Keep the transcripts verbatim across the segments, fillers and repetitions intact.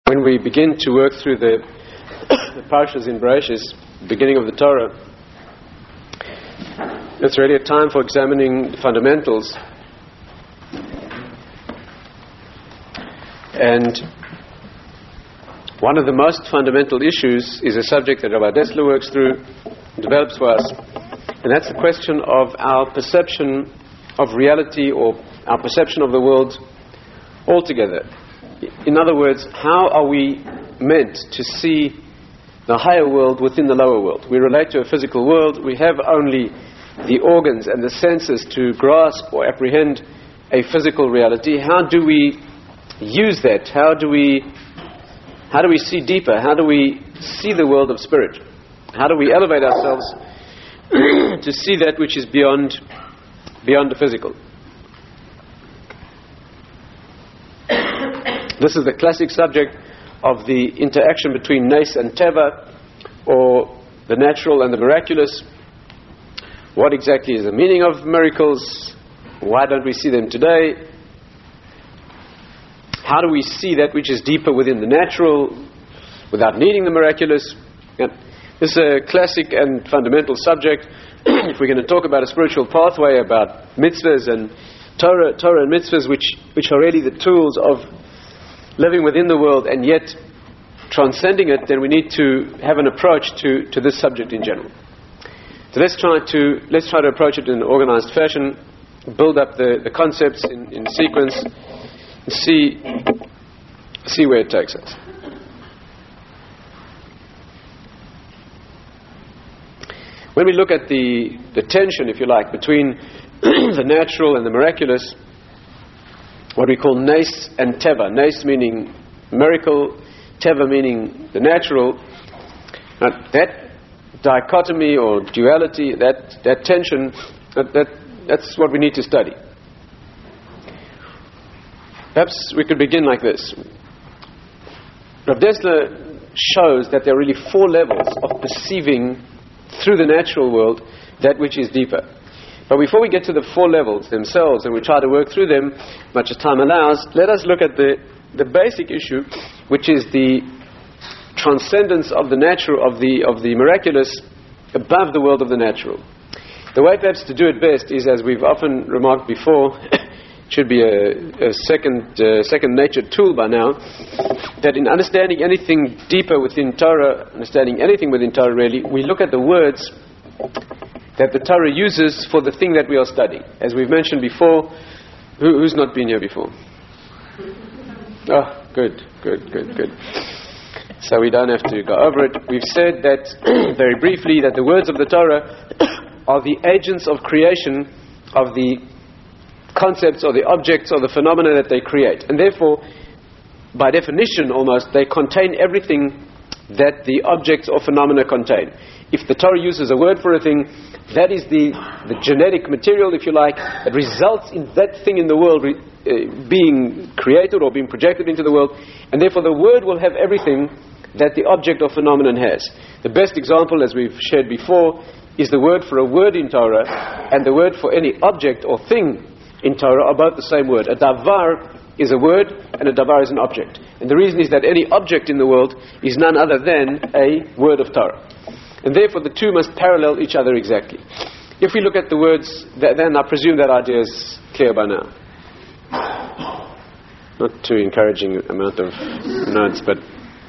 When we begin to work through the, the Parshas in Bereshis, beginning of the Torah, it's really a time for examining the fundamentals. And one of the most fundamental issues is a subject that Rabbi Dessler works through, develops for us, and that's the question of our perception of reality, or our perception of the world altogether. In other words, how are we meant to see the higher world within the lower world? We relate to a physical world. We have only the organs and the senses to grasp or apprehend a physical reality. How do we use that? How do we how do we see deeper? How do we see the world of spirit? How do we elevate ourselves to see that which is beyond beyond the physical? This is the classic subject of the interaction between Nes and Teva, or the natural and the miraculous. What exactly is the meaning of miracles? Why don't we see them today? How do we see that which is deeper within the natural without needing the miraculous? Yeah. This is a classic and fundamental subject. If we're going to talk about a spiritual pathway, about mitzvahs and Torah, Torah and mitzvahs, which, which are really the tools of living within the world and yet transcending it, then we need to have an approach to, to this subject in general. So let's try to let's try to approach it in an organized fashion, build up the, the concepts in, in sequence, and see see where it takes us. When we look at the, the tension, if you like, between the natural and the miraculous, what we call Nes and Teva. Nes meaning miracle, Teva meaning the natural. Now, that dichotomy or duality, that, that tension, that, that, that's what we need to study. Perhaps we could begin like this. Rav Dessler shows that there are really four levels of perceiving through the natural world that which is deeper. But before we get to the four levels themselves, and we try to work through them, much as time allows, let us look at the, the basic issue, which is the transcendence of the natural, of the of the miraculous, above the world of the natural. The way perhaps to do it best is, as we've often remarked before, it should be a, a second uh, second nature tool by now, that in understanding anything deeper within Torah, understanding anything within Torah really, we look at the words that the Torah uses for the thing that we are studying. As we've mentioned before, who, who's not been here before? Oh, good, good, good, good. So we don't have to go over it. We've said that, very briefly, that the words of the Torah are the agents of creation of the concepts or the objects or the phenomena that they create. And therefore, by definition almost, they contain everything that the objects or phenomena contain. If the Torah uses a word for a thing, that is the, the genetic material, if you like, that results in that thing in the world re, uh, being created or being projected into the world, and therefore the word will have everything that the object or phenomenon has. The best example, as we've shared before, is the word for a word in Torah and the word for any object or thing in Torah are both the same word. A davar is a word and a davar is an object. And the reason is that any object in the world is none other than a word of Torah. And therefore the two must parallel each other exactly. If we look at the words, then I presume that idea is clear by now. Not too encouraging amount of notes, but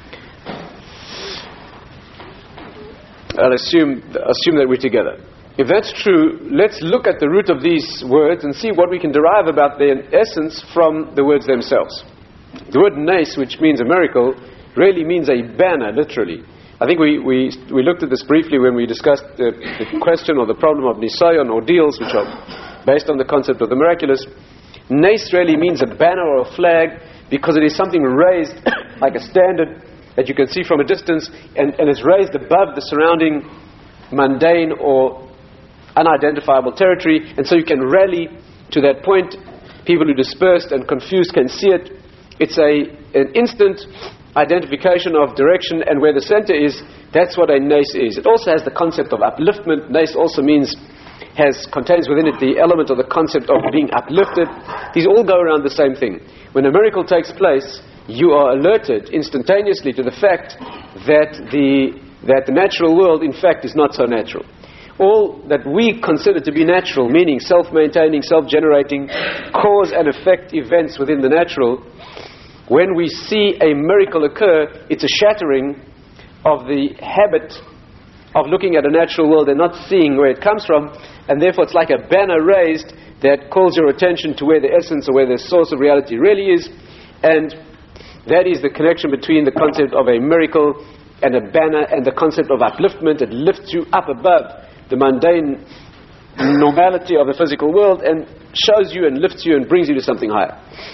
I'll assume, assume that we're together. If that's true, let's look at the root of these words and see what we can derive about their essence from the words themselves. The word Nes, which means a miracle, really means a banner, literally. I think we, we we looked at this briefly when we discussed the, the question or the problem of nisayon, ordeals, which are based on the concept of the miraculous. Nes really means a banner or a flag, because it is something raised like a standard that you can see from a distance, and, and is raised above the surrounding mundane or unidentifiable territory, and so you can rally to that point. People who are dispersed and confused can see it. It's a an instant identification of direction and where the center is. That's what a Nes is. It also has the concept of upliftment. Nes also means, has contains within it the element or the concept of being uplifted. These all go around the same thing. When a miracle takes place, you are alerted instantaneously to the fact that the, that the natural world, in fact, is not so natural. All that we consider to be natural, meaning self-maintaining, self-generating, cause and effect events within the natural, when we see a miracle occur, it's a shattering of the habit of looking at a natural world and not seeing where it comes from, and therefore it's like a banner raised that calls your attention to where the essence or where the source of reality really is, and that is the connection between the concept of a miracle and a banner and the concept of upliftment. It lifts you up above the mundane normality of the physical world and shows you and lifts you and brings you to something higher.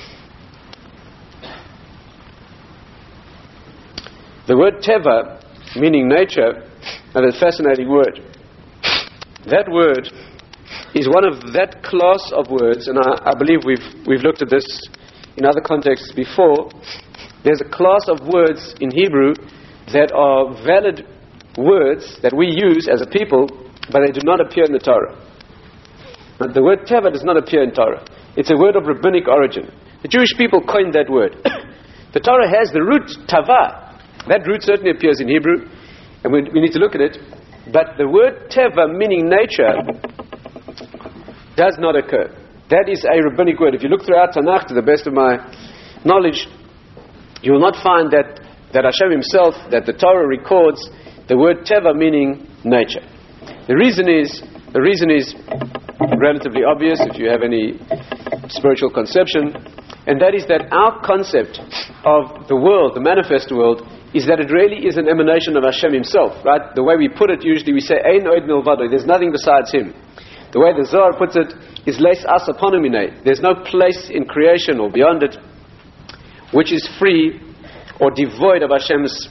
The word teva, meaning nature, is a fascinating word. That word is one of that class of words, and I, I believe we've we've looked at this in other contexts before. There's a class of words in Hebrew that are valid words that we use as a people, but they do not appear in the Torah. But the word teva does not appear in Torah. It's a word of rabbinic origin. The Jewish people coined that word. The Torah has the root tava. That root certainly appears in Hebrew, and we, we need to look at it. But the word teva, meaning nature, does not occur. That is a rabbinic word. If you look throughout Tanakh, to the best of my knowledge, you will not find that, that Hashem himself, that the Torah records the word teva, meaning nature. The reason is, the reason is relatively obvious if you have any spiritual conception, and that is that our concept of the world, the manifest world, is that it really is an emanation of Hashem himself, right? The way we put it, usually we say, Ein od milvado, there's nothing besides him. The way the Zohar puts it is leis as aponomine. There's no place in creation or beyond it which is free or devoid of Hashem's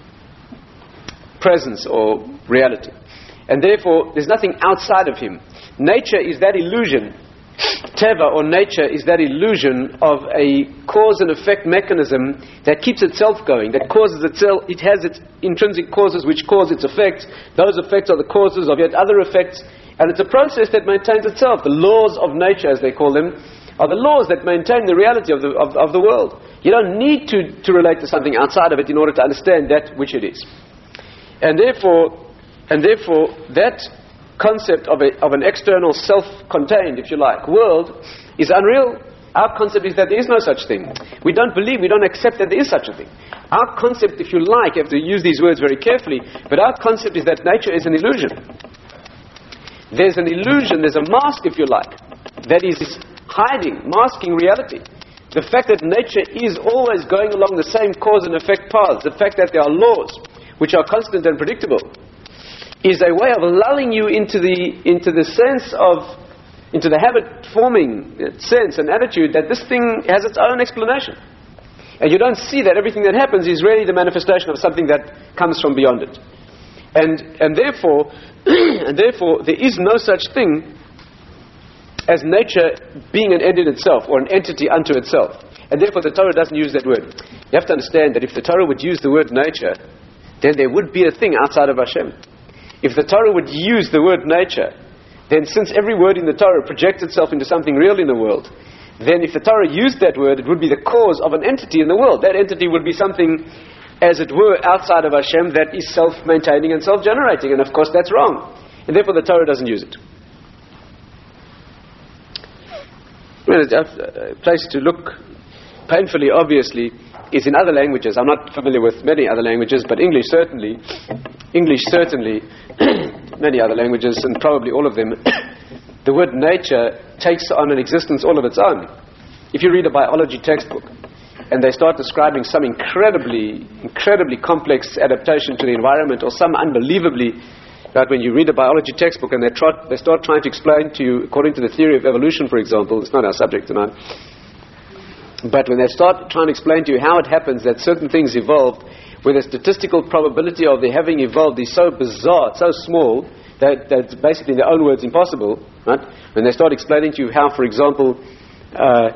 presence or reality. And therefore, there's nothing outside of him. Nature is that illusion. Teva, or nature, is that illusion of a cause and effect mechanism that keeps itself going, that causes itself, it has its intrinsic causes which cause its effects. Those effects are the causes of yet other effects, and it's a process that maintains itself. The laws of nature, as they call them, are the laws that maintain the reality of the, of, of the world. You don't need to, to relate to something outside of it in order to understand that which it is. And therefore, and therefore that concept of, a, of an external self-contained, if you like, world is unreal. Our concept is that there is no such thing. We don't believe, we don't accept that there is such a thing. Our concept, if you like, you have to use these words very carefully, but our concept is that nature is an illusion. There's an illusion, there's a mask, if you like, that is hiding, masking reality. The fact that nature is always going along the same cause and effect paths, the fact that there are laws which are constant and predictable, is a way of lulling you into the into the sense of, into the habit-forming sense and attitude that this thing has its own explanation. And you don't see that everything that happens is really the manifestation of something that comes from beyond it. And and therefore, and therefore, there is no such thing as nature being an end in itself, or an entity unto itself. And therefore, the Torah doesn't use that word. You have to understand that if the Torah would use the word nature, then there would be a thing outside of Hashem. If the Torah would use the word nature, then since every word in the Torah projects itself into something real in the world, then if the Torah used that word, it would be the cause of an entity in the world. That entity would be something, as it were, outside of Hashem that is self-maintaining and self-generating. And of course that's wrong. And therefore the Torah doesn't use it. Well, a place to look painfully, obviously, is in other languages. I'm not familiar with many other languages, but English certainly, English certainly, many other languages, and probably all of them, the word nature takes on an existence all of its own. If you read a biology textbook, and they start describing some incredibly, incredibly complex adaptation to the environment, or some unbelievably, that when you read a biology textbook and they, try, they start trying to explain to you, according to the theory of evolution, for example, it's not our subject tonight, but when they start trying to explain to you how it happens that certain things evolved, where the statistical probability of their having evolved is so bizarre, so small, that, that it's basically in their own words impossible, right? When they start explaining to you how, for example, uh,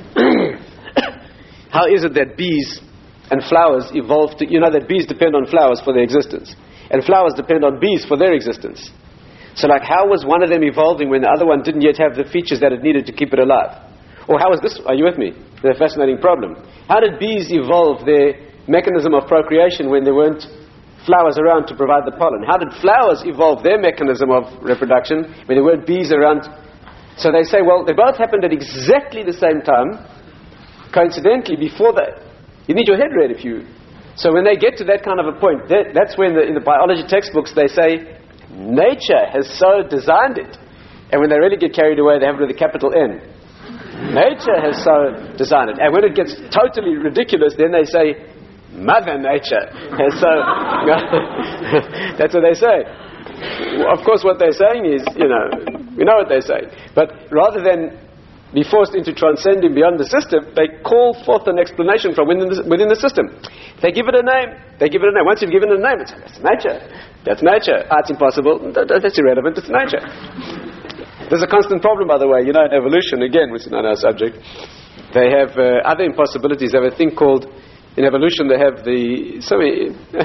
how is it that bees and flowers evolved to, you know that bees depend on flowers for their existence, and flowers depend on bees for their existence. So like, how was one of them evolving when the other one didn't yet have the features that it needed to keep it alive? Or how was this? Are you with me? The fascinating problem. How did bees evolve their mechanism of procreation when there weren't flowers around to provide the pollen? How did flowers evolve their mechanism of reproduction when there weren't bees around? So they say, well, they both happened at exactly the same time, coincidentally, before that. You need your head read if you... So when they get to that kind of a point, that, that's when the, in the biology textbooks they say, nature has so designed it. And when they really get carried away, they have it with a capital N. Nature has so designed it. And when it gets totally ridiculous, then they say, Mother Nature has so... That's what they say. Of course, what they're saying is, you know, we know what they're saying. But rather than be forced into transcending beyond the system, they call forth an explanation from within the, within the system. They give it a name. They give it a name. Once you've given it a name, it's that's nature. That's nature. Ah, it's impossible. That's irrelevant. It's nature. There's a constant problem, by the way. You know, in evolution, again, which is not our subject, they have uh, other impossibilities. They have a thing called, in evolution, they have the... So, uh,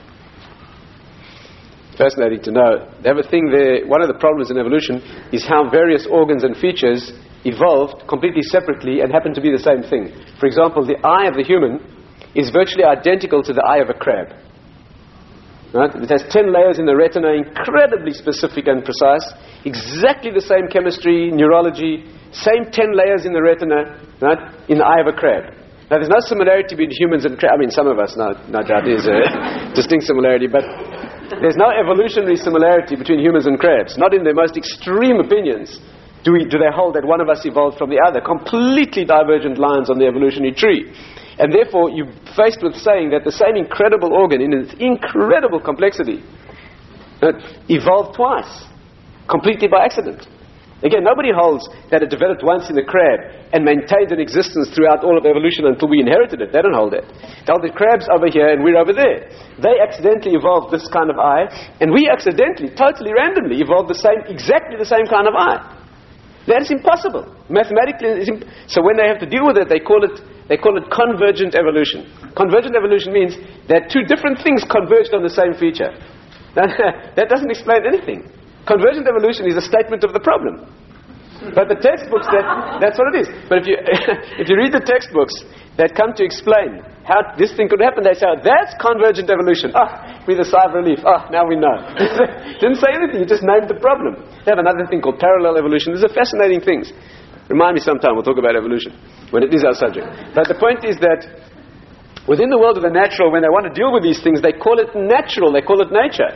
fascinating to know. They have a thing there. One of the problems in evolution is how various organs and features evolved completely separately and happen to be the same thing. For example, the eye of the human is virtually identical to the eye of a crab. Right? It has ten layers in the retina, incredibly specific and precise, exactly the same chemistry, neurology, same ten layers in the retina, right, in the eye of a crab. Now, there's no similarity between humans and crabs. I mean, some of us, no, no doubt there's a distinct similarity, but there's no evolutionary similarity between humans and crabs. Not in their most extreme opinions do, we, do they hold that one of us evolved from the other. Completely divergent lines on the evolutionary tree. And therefore, you're faced with saying that the same incredible organ, in its incredible complexity, uh, evolved twice, completely by accident. Again, nobody holds that it developed once in the crab and maintained an existence throughout all of evolution until we inherited it. They don't hold that. They hold the crabs over here and we're over there. They accidentally evolved this kind of eye, and we accidentally, totally randomly, evolved the same, exactly the same kind of eye. That is impossible. Mathematically, it's imp- so when they have to deal with it, they call it they call it convergent evolution. Convergent evolution means that two different things converged on the same feature. Now, that doesn't explain anything. Convergent evolution is a statement of the problem. But the textbooks, that, that's what it is. But if you if you read the textbooks that come to explain how this thing could happen, they say, oh, that's convergent evolution. Ah, with a sigh of relief. Ah, now we know. Didn't say anything, you just named the problem. They have another thing called parallel evolution. These are fascinating things. Remind me sometime, we'll talk about evolution, when it is our subject. But the point is that within the world of the natural, when they want to deal with these things, they call it natural, they call it nature.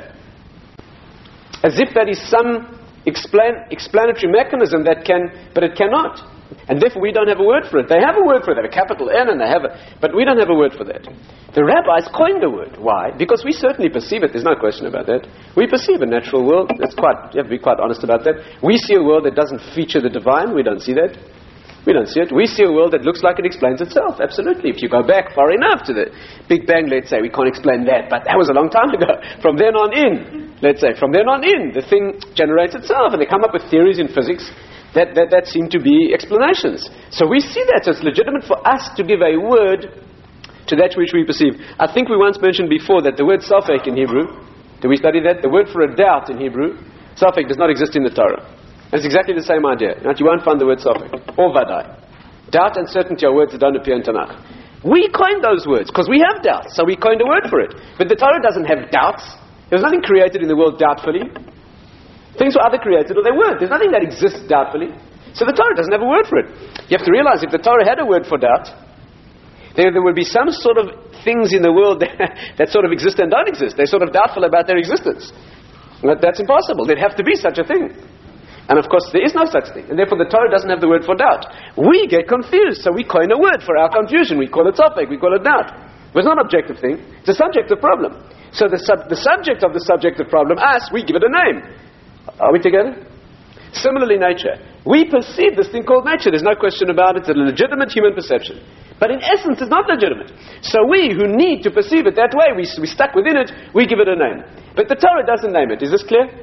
As if that is some explain, explanatory mechanism that can, but it cannot. And therefore we don't have a word for it. They have a word for it. They have a capital N and they have a, but we don't have a word for that. The rabbis coined the word. Why? Because we certainly perceive it. There's no question about that. We perceive a natural world. That's quite, you have to be quite honest about that. We see a world that doesn't feature the divine. We don't see that. We don't see it. We see a world that looks like it explains itself. Absolutely. If you go back far enough to the Big Bang, let's say, we can't explain that. But that was a long time ago. From then on in, let's say, from then on in, the thing generates itself. And they come up with theories in physics that, that, that seem to be explanations. So we see that. So it's legitimate for us to give a word to that which we perceive. I think we once mentioned before that the word safek in Hebrew, did we study that? The word for a doubt in Hebrew, safek, does not exist in the Torah. It's exactly the same idea. Right? You won't find the word safek or vadai. Doubt and certainty are words that don't appear in Tanakh. We coined those words because we have doubts, so we coined a word for it. But the Torah doesn't have doubts. There was nothing created in the world doubtfully. Things were either created or they weren't. There's nothing that exists doubtfully. So the Torah doesn't have a word for it. You have to realize if the Torah had a word for doubt, there, there would be some sort of things in the world that, that sort of exist and don't exist. They're sort of doubtful about their existence. But that's impossible. There'd have to be such a thing. And of course, there is no such thing. And therefore, the Torah doesn't have the word for doubt. We get confused, so we coin a word for our confusion. We call it safek, we call it doubt. But it's not an objective thing. It's a subjective problem. So the, sub- the subject of the subjective problem, us, we give it a name. Are we together? Similarly, nature. We perceive this thing called nature. There's no question about it. It's a legitimate human perception. But in essence, it's not legitimate. So we, who need to perceive it that way, we, we stuck within it, we give it a name. But the Torah doesn't name it. Is this clear?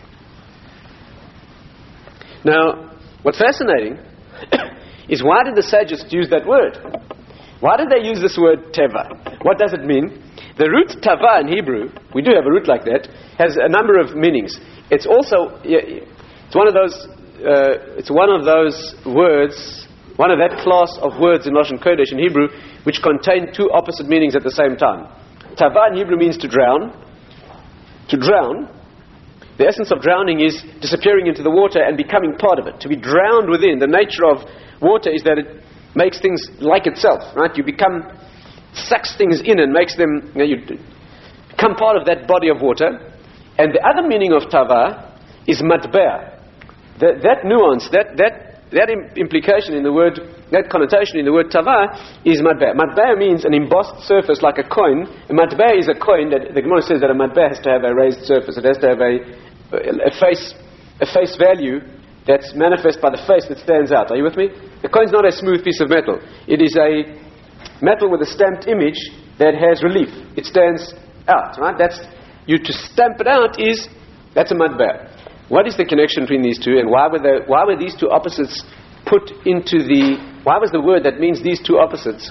Now, what's fascinating is why did the sages use that word? Why did they use this word teva? What does it mean? The root tava in Hebrew, we do have a root like that, has a number of meanings. It's also, it's one of those, uh, it's one of those words one of that class of words in Lashon Kodesh in Hebrew which contain two opposite meanings at the same time. Tava in Hebrew means to drown. To drown. The essence of drowning is disappearing into the water and becoming part of it. To be drowned within. The nature of water is that it makes things like itself, right? You become, sucks things in and makes them, you know, you become part of that body of water. And the other meaning of tava is matbea. That, that nuance, that, that, that implication in the word, that connotation in the word tava is matbea. Matbea means an embossed surface like a coin. A matbea is a coin that the Gemara says that a matbea has to have a raised surface. It has to have a, a face, a face value that's manifest by the face that stands out. Are you with me? The coin's not a smooth piece of metal. It is a metal with a stamped image that has relief. It stands out, right? That's, you to stamp it out is, that's a matbea. What is the connection between these two, and why were the, why were these two opposites put into the, why was the word that means these two opposites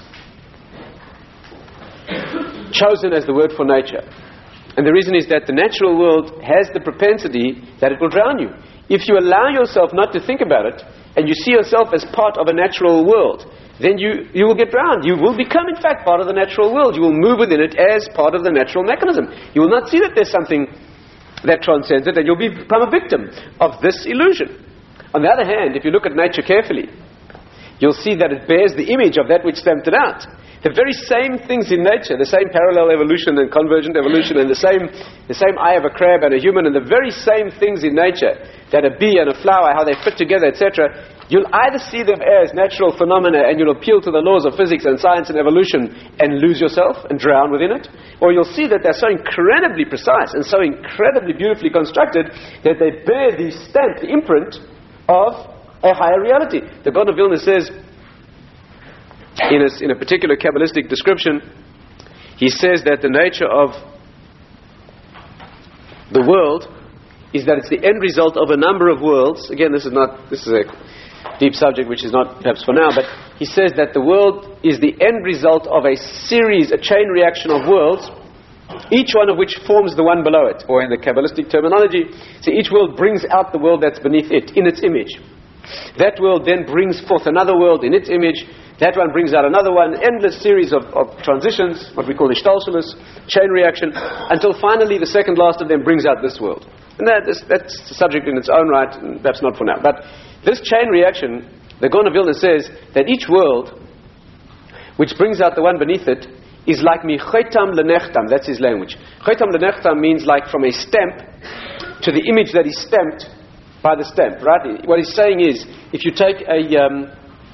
chosen as the word for nature? And the reason is that the natural world has the propensity that it will drown you. If you allow yourself not to think about it, and you see yourself as part of a natural world, then you, you will get drowned. You will become, in fact, part of the natural world. You will move within it as part of the natural mechanism. You will not see that there's something that transcends it, and you'll become a victim of this illusion. On the other hand, if you look at nature carefully, you'll see that it bears the image of that which stamped it out. The very same things in nature, the same parallel evolution and convergent evolution, and the same the same eye of a crab and a human, and the very same things in nature, that a bee and a flower, how they fit together, et cetera, you'll either see them as natural phenomena and you'll appeal to the laws of physics and science and evolution and lose yourself and drown within it, or you'll see that they're so incredibly precise and so incredibly beautifully constructed that they bear the stamp, the imprint of a higher reality. The God of Vilna says, in a, in a particular Kabbalistic description, he says that the nature of the world is that it's the end result of a number of worlds. Again, this is not, this is a deep subject which is not perhaps for now, but he says that the world is the end result of a series, a chain reaction of worlds, each one of which forms the one below it, or in the Kabbalistic terminology, so each world brings out the world that's beneath it, in its image. That world then brings forth another world in its image. That one brings out another one, endless series of, of transitions, what we call ishtalshelus, chain reaction, until finally the second last of them brings out this world. And that is, that's a subject in its own right, and perhaps not for now. But this chain reaction, the Gaon of Vilna says that each world, which brings out the one beneath it, is like mi chotam lenechtam. That's his language. Chotam lenechtam means like from a stamp to the image that is stamped by the stamp, right? What he's saying is, if you take a um,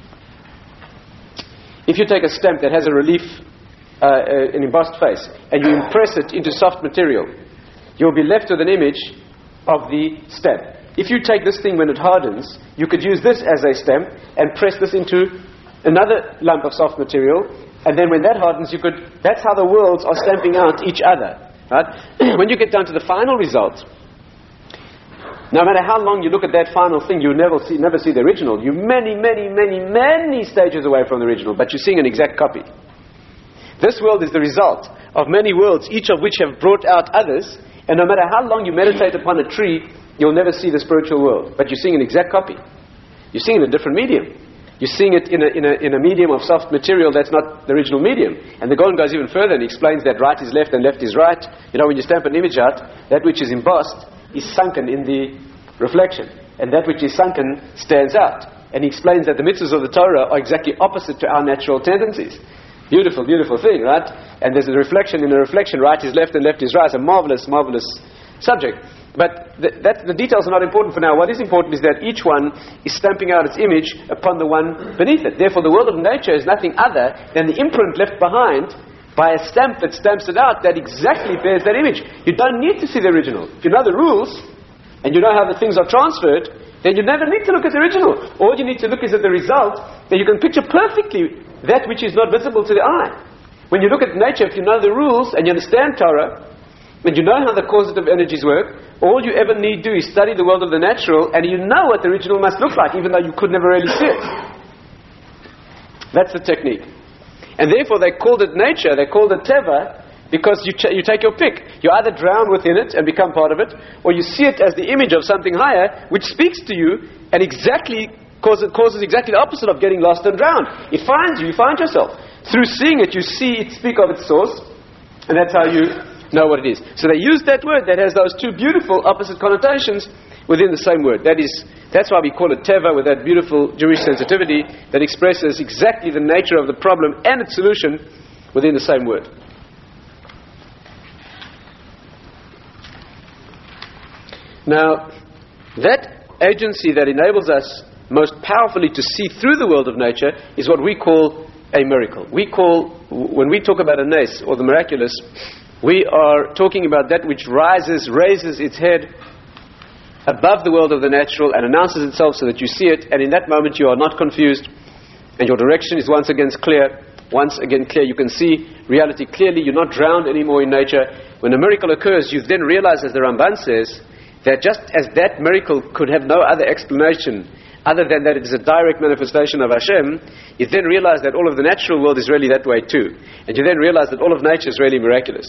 if you take a stamp that has a relief, uh, uh, an embossed face, and you impress it into soft material, you'll be left with an image of the stamp. If you take this thing when it hardens, you could use this as a stamp and press this into another lump of soft material, and then when that hardens, you could. That's how the worlds are stamping out each other, right? When you get down to the final result, no matter how long you look at that final thing, you never see, never see the original. You're many, many, many, many stages away from the original, but you're seeing an exact copy. This world is the result of many worlds, each of which have brought out others, and no matter how long you meditate upon a tree, you'll never see the spiritual world, but you're seeing an exact copy. You're seeing it in a different medium. You're seeing it in a, in a, in a medium of soft material that's not the original medium. And the Gaon goes even further and he explains that right is left and left is right. You know, when you stamp an image out, that which is embossed is sunken in the reflection, and that which is sunken stands out. And he explains that the mitzvahs of the Torah are exactly opposite to our natural tendencies. Beautiful, beautiful thing, right? And there's a reflection in a reflection, right is left and left is right. It's a marvelous, marvelous subject. But the, that, the details are not important for now. What is important is that each one is stamping out its image upon the one beneath it. Therefore, the world of nature is nothing other than the imprint left behind by a stamp that stamps it out that exactly bears that image. You don't need to see the original. If you know the rules, and you know how the things are transferred, then you never need to look at the original. All you need to look is at the result, that you can picture perfectly that which is not visible to the eye. When you look at nature, if you know the rules, and you understand Torah, and you know how the causative energies work, all you ever need do is study the world of the natural, and you know what the original must look like, even though you could never really see it. That's the technique. And therefore they called it nature, they called it teva, because you, ch- you take your pick. You either drown within it and become part of it, or you see it as the image of something higher, which speaks to you and exactly causes, causes exactly the opposite of getting lost and drowned. It finds you, you find yourself. Through seeing it, you see it speak of its source, and that's how you know what it is. So they use that word that has those two beautiful opposite connotations within the same word. That is, that's why we call it teva, with that beautiful Jewish sensitivity that expresses exactly the nature of the problem and its solution within the same word. Now, that agency that enables us most powerfully to see through the world of nature is what we call a miracle. We call, when we talk about a nes, or the miraculous, we are talking about that which rises, raises its head above the world of the natural and announces itself so that you see it, and in that moment you are not confused, and your direction is once again clear, once again clear. You can see reality clearly. You're not drowned anymore in nature. When a miracle occurs, you then realize, as the Ramban says, that just as that miracle could have no other explanation other than that it is a direct manifestation of Hashem, you then realize that all of the natural world is really that way too. And you then realize that all of nature is really miraculous.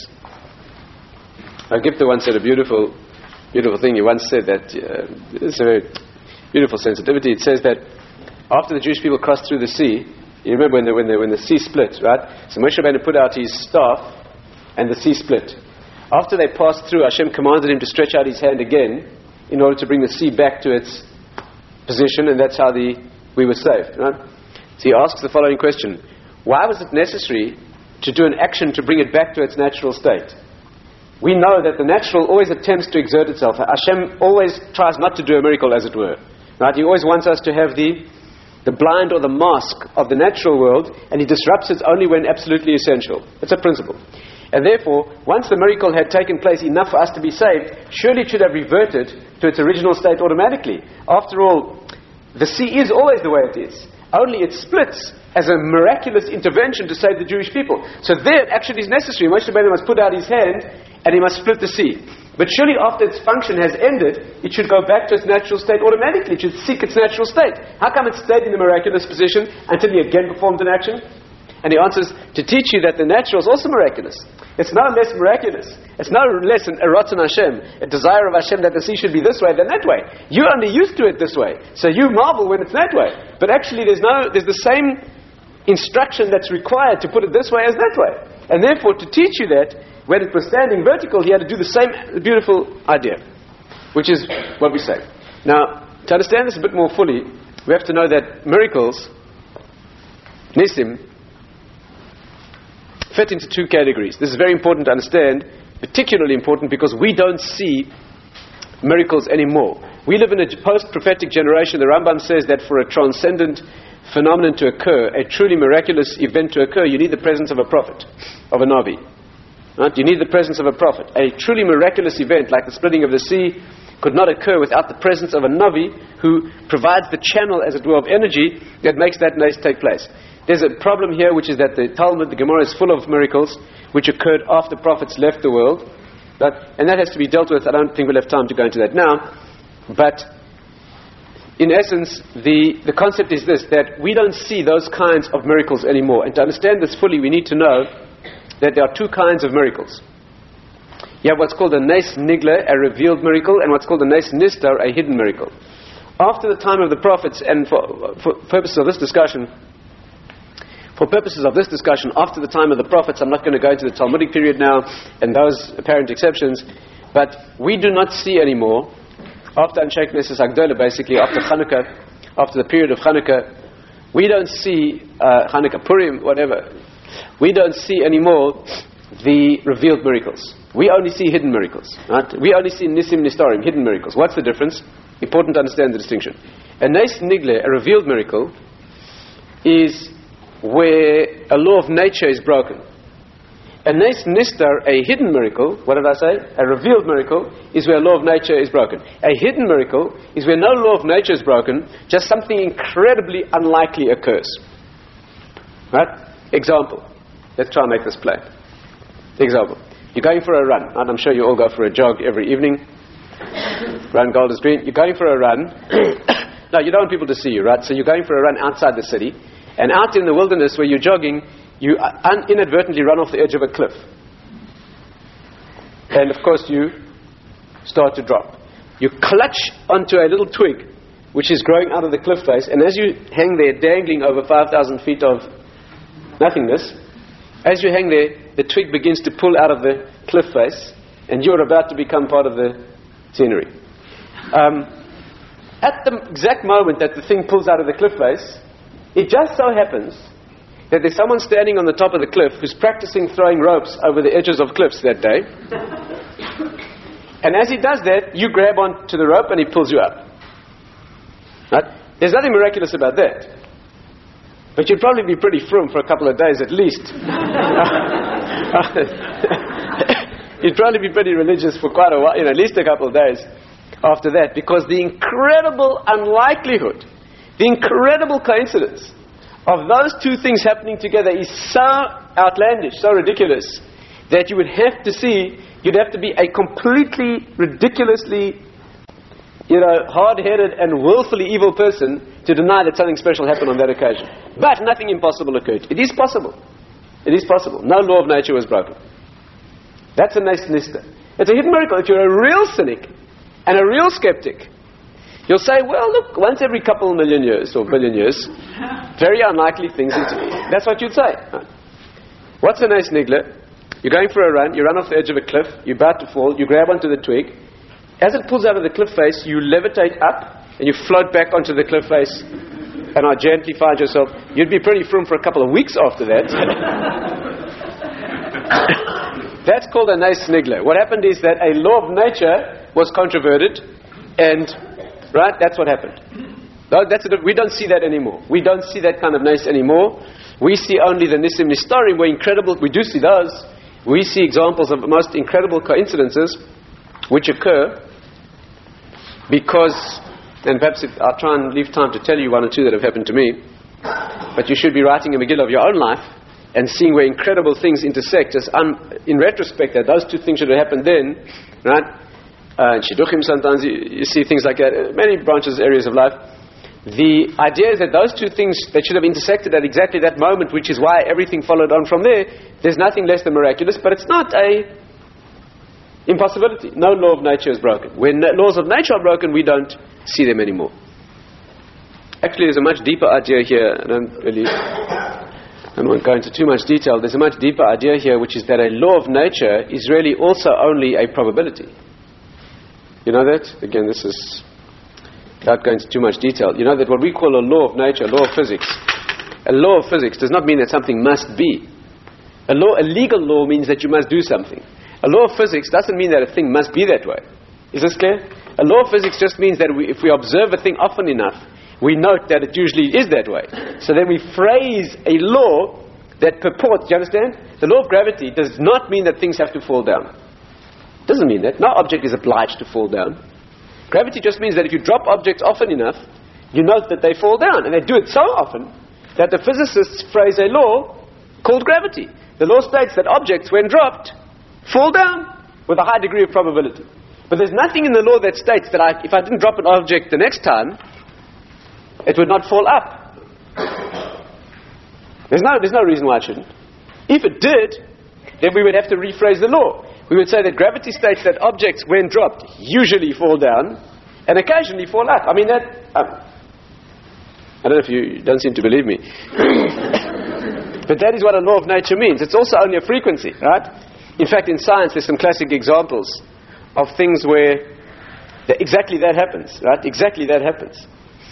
Agipta once said a beautiful beautiful thing. He once said that, uh, it's a very beautiful sensitivity. It says that after the Jewish people crossed through the sea, you remember when the, when the, when the sea split, right? So Moshe Rabbeinu put out his staff and the sea split. After they passed through, Hashem commanded him to stretch out his hand again in order to bring the sea back to its position, and that's how the we were saved. Right? So he asks the following question: why was it necessary to do an action to bring it back to its natural state? We know that the natural always attempts to exert itself. Hashem always tries not to do a miracle, as it were. Right? He always wants us to have the the blind or the mask of the natural world, and he disrupts it only when absolutely essential. It's a principle. And therefore, once the miracle had taken place enough for us to be saved, surely it should have reverted to its original state automatically. After all, the sea is always the way it is. Only it splits as a miraculous intervention to save the Jewish people. So there it actually is necessary. Moshe Rabbeinu must put out his hand and he must split the sea. But surely after its function has ended, it should go back to its natural state automatically. It should seek its natural state. How come it stayed in the miraculous position until he again performed an action? And he answers, to teach you that the natural is also miraculous. It's no less miraculous. It's no less an Ratzon Hashem, a desire of Hashem that the sea should be this way than that way. You're only used to it this way, so you marvel when it's that way. But actually there's no, there's the same instruction that's required to put it this way as that way. And therefore, to teach you that, when it was standing vertical, he had to do the same beautiful idea, which is what we say. Now, to understand this a bit more fully, we have to know that miracles, Nisim, fit into two categories. This is very important to understand, particularly important because we don't see miracles anymore. We live in a post-prophetic generation. The Rambam says that for a transcendent phenomenon to occur, a truly miraculous event to occur, you need the presence of a prophet, of a Navi. Right? You need the presence of a prophet. A truly miraculous event like the splitting of the sea could not occur without the presence of a Navi who provides the channel, as it were, of energy that makes that nace take place. There's a problem here, which is that the Talmud, the Gemara, is full of miracles which occurred after prophets left the world. But, and that has to be dealt with. I don't think we'll have time to go into that now. But in essence, the, the concept is this, that we don't see those kinds of miracles anymore. And to understand this fully, we need to know that there are two kinds of miracles. You have what's called a Nes Nigla, a revealed miracle, and what's called a Nes Nistar, a hidden miracle. After the time of the prophets, and for, for purposes of this discussion, For purposes of this discussion, after the time of the prophets, I'm not going to go into the Talmudic period now and those apparent exceptions, but we do not see anymore, after Anshe Knesset Agdola, basically after Hanukkah, after the period of Hanukkah, we don't see uh, Hanukkah, Purim, whatever. We don't see anymore the revealed miracles. We only see hidden miracles. Right? We only see Nisim Nistarim, hidden miracles. What's the difference? Important to understand the distinction. A Nes Nigle, a revealed miracle, is where a law of nature is broken. A Nes Nistar, a hidden miracle, what did I say? A revealed miracle is where a law of nature is broken. A hidden miracle is where no law of nature is broken, just something incredibly unlikely occurs. Right? Example. Let's try and make this plain. Example. You're going for a run. And I'm sure you all go for a jog every evening. Run Golders Green. You're going for a run. No, you don't want people to see you, right? So you're going for a run outside the city. And out in the wilderness where you're jogging, you un- inadvertently run off the edge of a cliff. And of course you start to drop. You clutch onto a little twig which is growing out of the cliff face, and as you hang there dangling over five thousand feet of nothingness, as you hang there, the twig begins to pull out of the cliff face, and you're about to become part of the scenery. Um, at the exact moment that the thing pulls out of the cliff face, it just so happens that there's someone standing on the top of the cliff who's practicing throwing ropes over the edges of cliffs that day. And as he does that, you grab onto the rope and he pulls you up. Right? There's nothing miraculous about that. But you'd probably be pretty frum for a couple of days at least. You'd probably be pretty religious for quite a while, you know, at least a couple of days after that, because the incredible unlikelihood, the incredible coincidence of those two things happening together is so outlandish, so ridiculous, that you would have to see, you'd have to be a completely, ridiculously, you know, hard-headed and willfully evil person to deny that something special happened on that occasion. But nothing impossible occurred. It is possible. It is possible. No law of nature was broken. That's a nice nista. It's a hidden miracle. If you're a real cynic and a real skeptic, you'll say, well, look, once every couple million years or billion years, very unlikely things intervene. That's what you'd say. What's a nice niggler? You're going for a run, you run off the edge of a cliff, you're about to fall, you grab onto the twig. As it pulls out of the cliff face, you levitate up and you float back onto the cliff face and are gently find yourself. You'd be pretty frum for a couple of weeks after that. That's called a nice niggler. What happened is that a law of nature was controverted, and right, that's what happened. No, that's a, we don't see that anymore. We don't see that kind of nice anymore. We see only the Nisim Nistarim, where incredible, we do see those. We see examples of the most incredible coincidences which occur because, and perhaps if, I'll try and leave time to tell you one or two that have happened to me, but you should be writing a Megillah of your own life and seeing where incredible things intersect. As un, in retrospect, that those two things should have happened then, right? Uh, in Shidduchim sometimes you, you see things like that, many branches, areas of life. The idea is that those two things that should have intersected at exactly that moment, which is why everything followed on from there, there's nothing less than miraculous, but it's not a impossibility. No law of nature is broken. When laws of nature are broken, we don't see them anymore. Actually, there's a much deeper idea here. I don't really I don't want to go into too much detail. There's a much deeper idea here, which is that a law of nature is really also only a probability. You know that? Again, this is, without going into too much detail, you know that what we call a law of nature, a law of physics, a law of physics does not mean that something must be. A law, a legal law means that you must do something. A law of physics doesn't mean that a thing must be that way. Is this clear? A law of physics just means that we, if we observe a thing often enough, we note that it usually is that way. So then we phrase a law that purports, do you understand? The law of gravity does not mean that things have to fall down. It doesn't mean that. No object is obliged to fall down. Gravity just means that if you drop objects often enough, you note that they fall down. And they do it so often that the physicists phrase a law called gravity. The law states that objects, when dropped, fall down with a high degree of probability. But there's nothing in the law that states that I, if I didn't drop an object the next time, it would not fall up. There's no, there's no reason why it shouldn't. If it did, then we would have to rephrase the law. We would say that gravity states that objects, when dropped, usually fall down and occasionally fall up. I mean, that... Um, I don't know if you, you don't seem to believe me. But that is what a law of nature means. It's also only a frequency, right? In fact, in science, there's some classic examples of things where the, exactly that happens, right? Exactly that happens.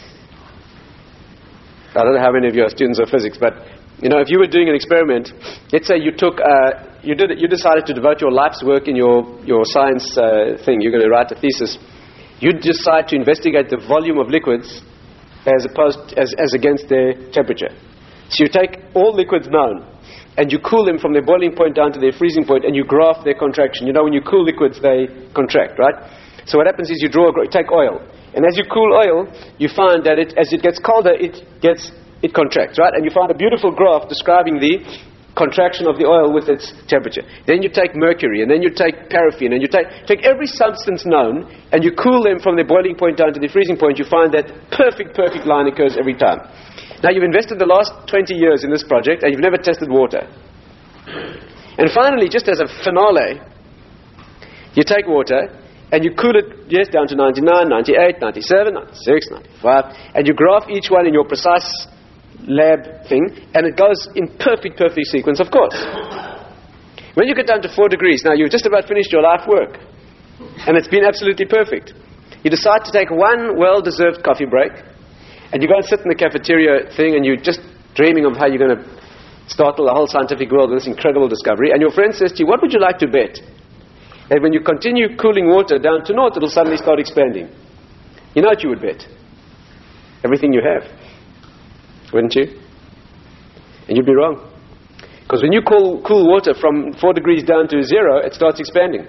I don't know how many of you are students of physics, but you know, if you were doing an experiment, let's say you took, uh, you did, you decided to devote your life's work in your your science uh, thing. You're going to write a thesis. You decide to investigate the volume of liquids as opposed as as against their temperature. So you take all liquids known and you cool them from their boiling point down to their freezing point, and you graph their contraction. You know, when you cool liquids, they contract, right? So what happens is you draw, a, take oil. And as you cool oil, you find that it, as it gets colder, it gets, it contracts, right? And you find a beautiful graph describing the contraction of the oil with its temperature. Then you take mercury, and then you take paraffin, and you take, take every substance known, and you cool them from their boiling point down to the freezing point. You find that perfect, perfect line occurs every time. Now you've invested the last twenty years in this project, and you've never tested water. And finally, just as a finale, you take water, and you cool it, yes, down to ninety-nine, ninety-eight, ninety-seven, ninety-six, ninety-five, and you graph each one in your precise lab thing, and it goes in perfect, perfect sequence, of course. When you get down to four degrees, now you've just about finished your life work, and it's been absolutely perfect. You decide to take one well-deserved coffee break, and you go and sit in the cafeteria thing, and you're just dreaming of how you're going to startle the whole scientific world with this incredible discovery, and your friend says to you, what would you like to bet? And when you continue cooling water down to naught, it'll suddenly start expanding. You know what you would bet? Everything you have. Wouldn't you? And you'd be wrong. Because when you cool, cool water from four degrees down to zero, it starts expanding.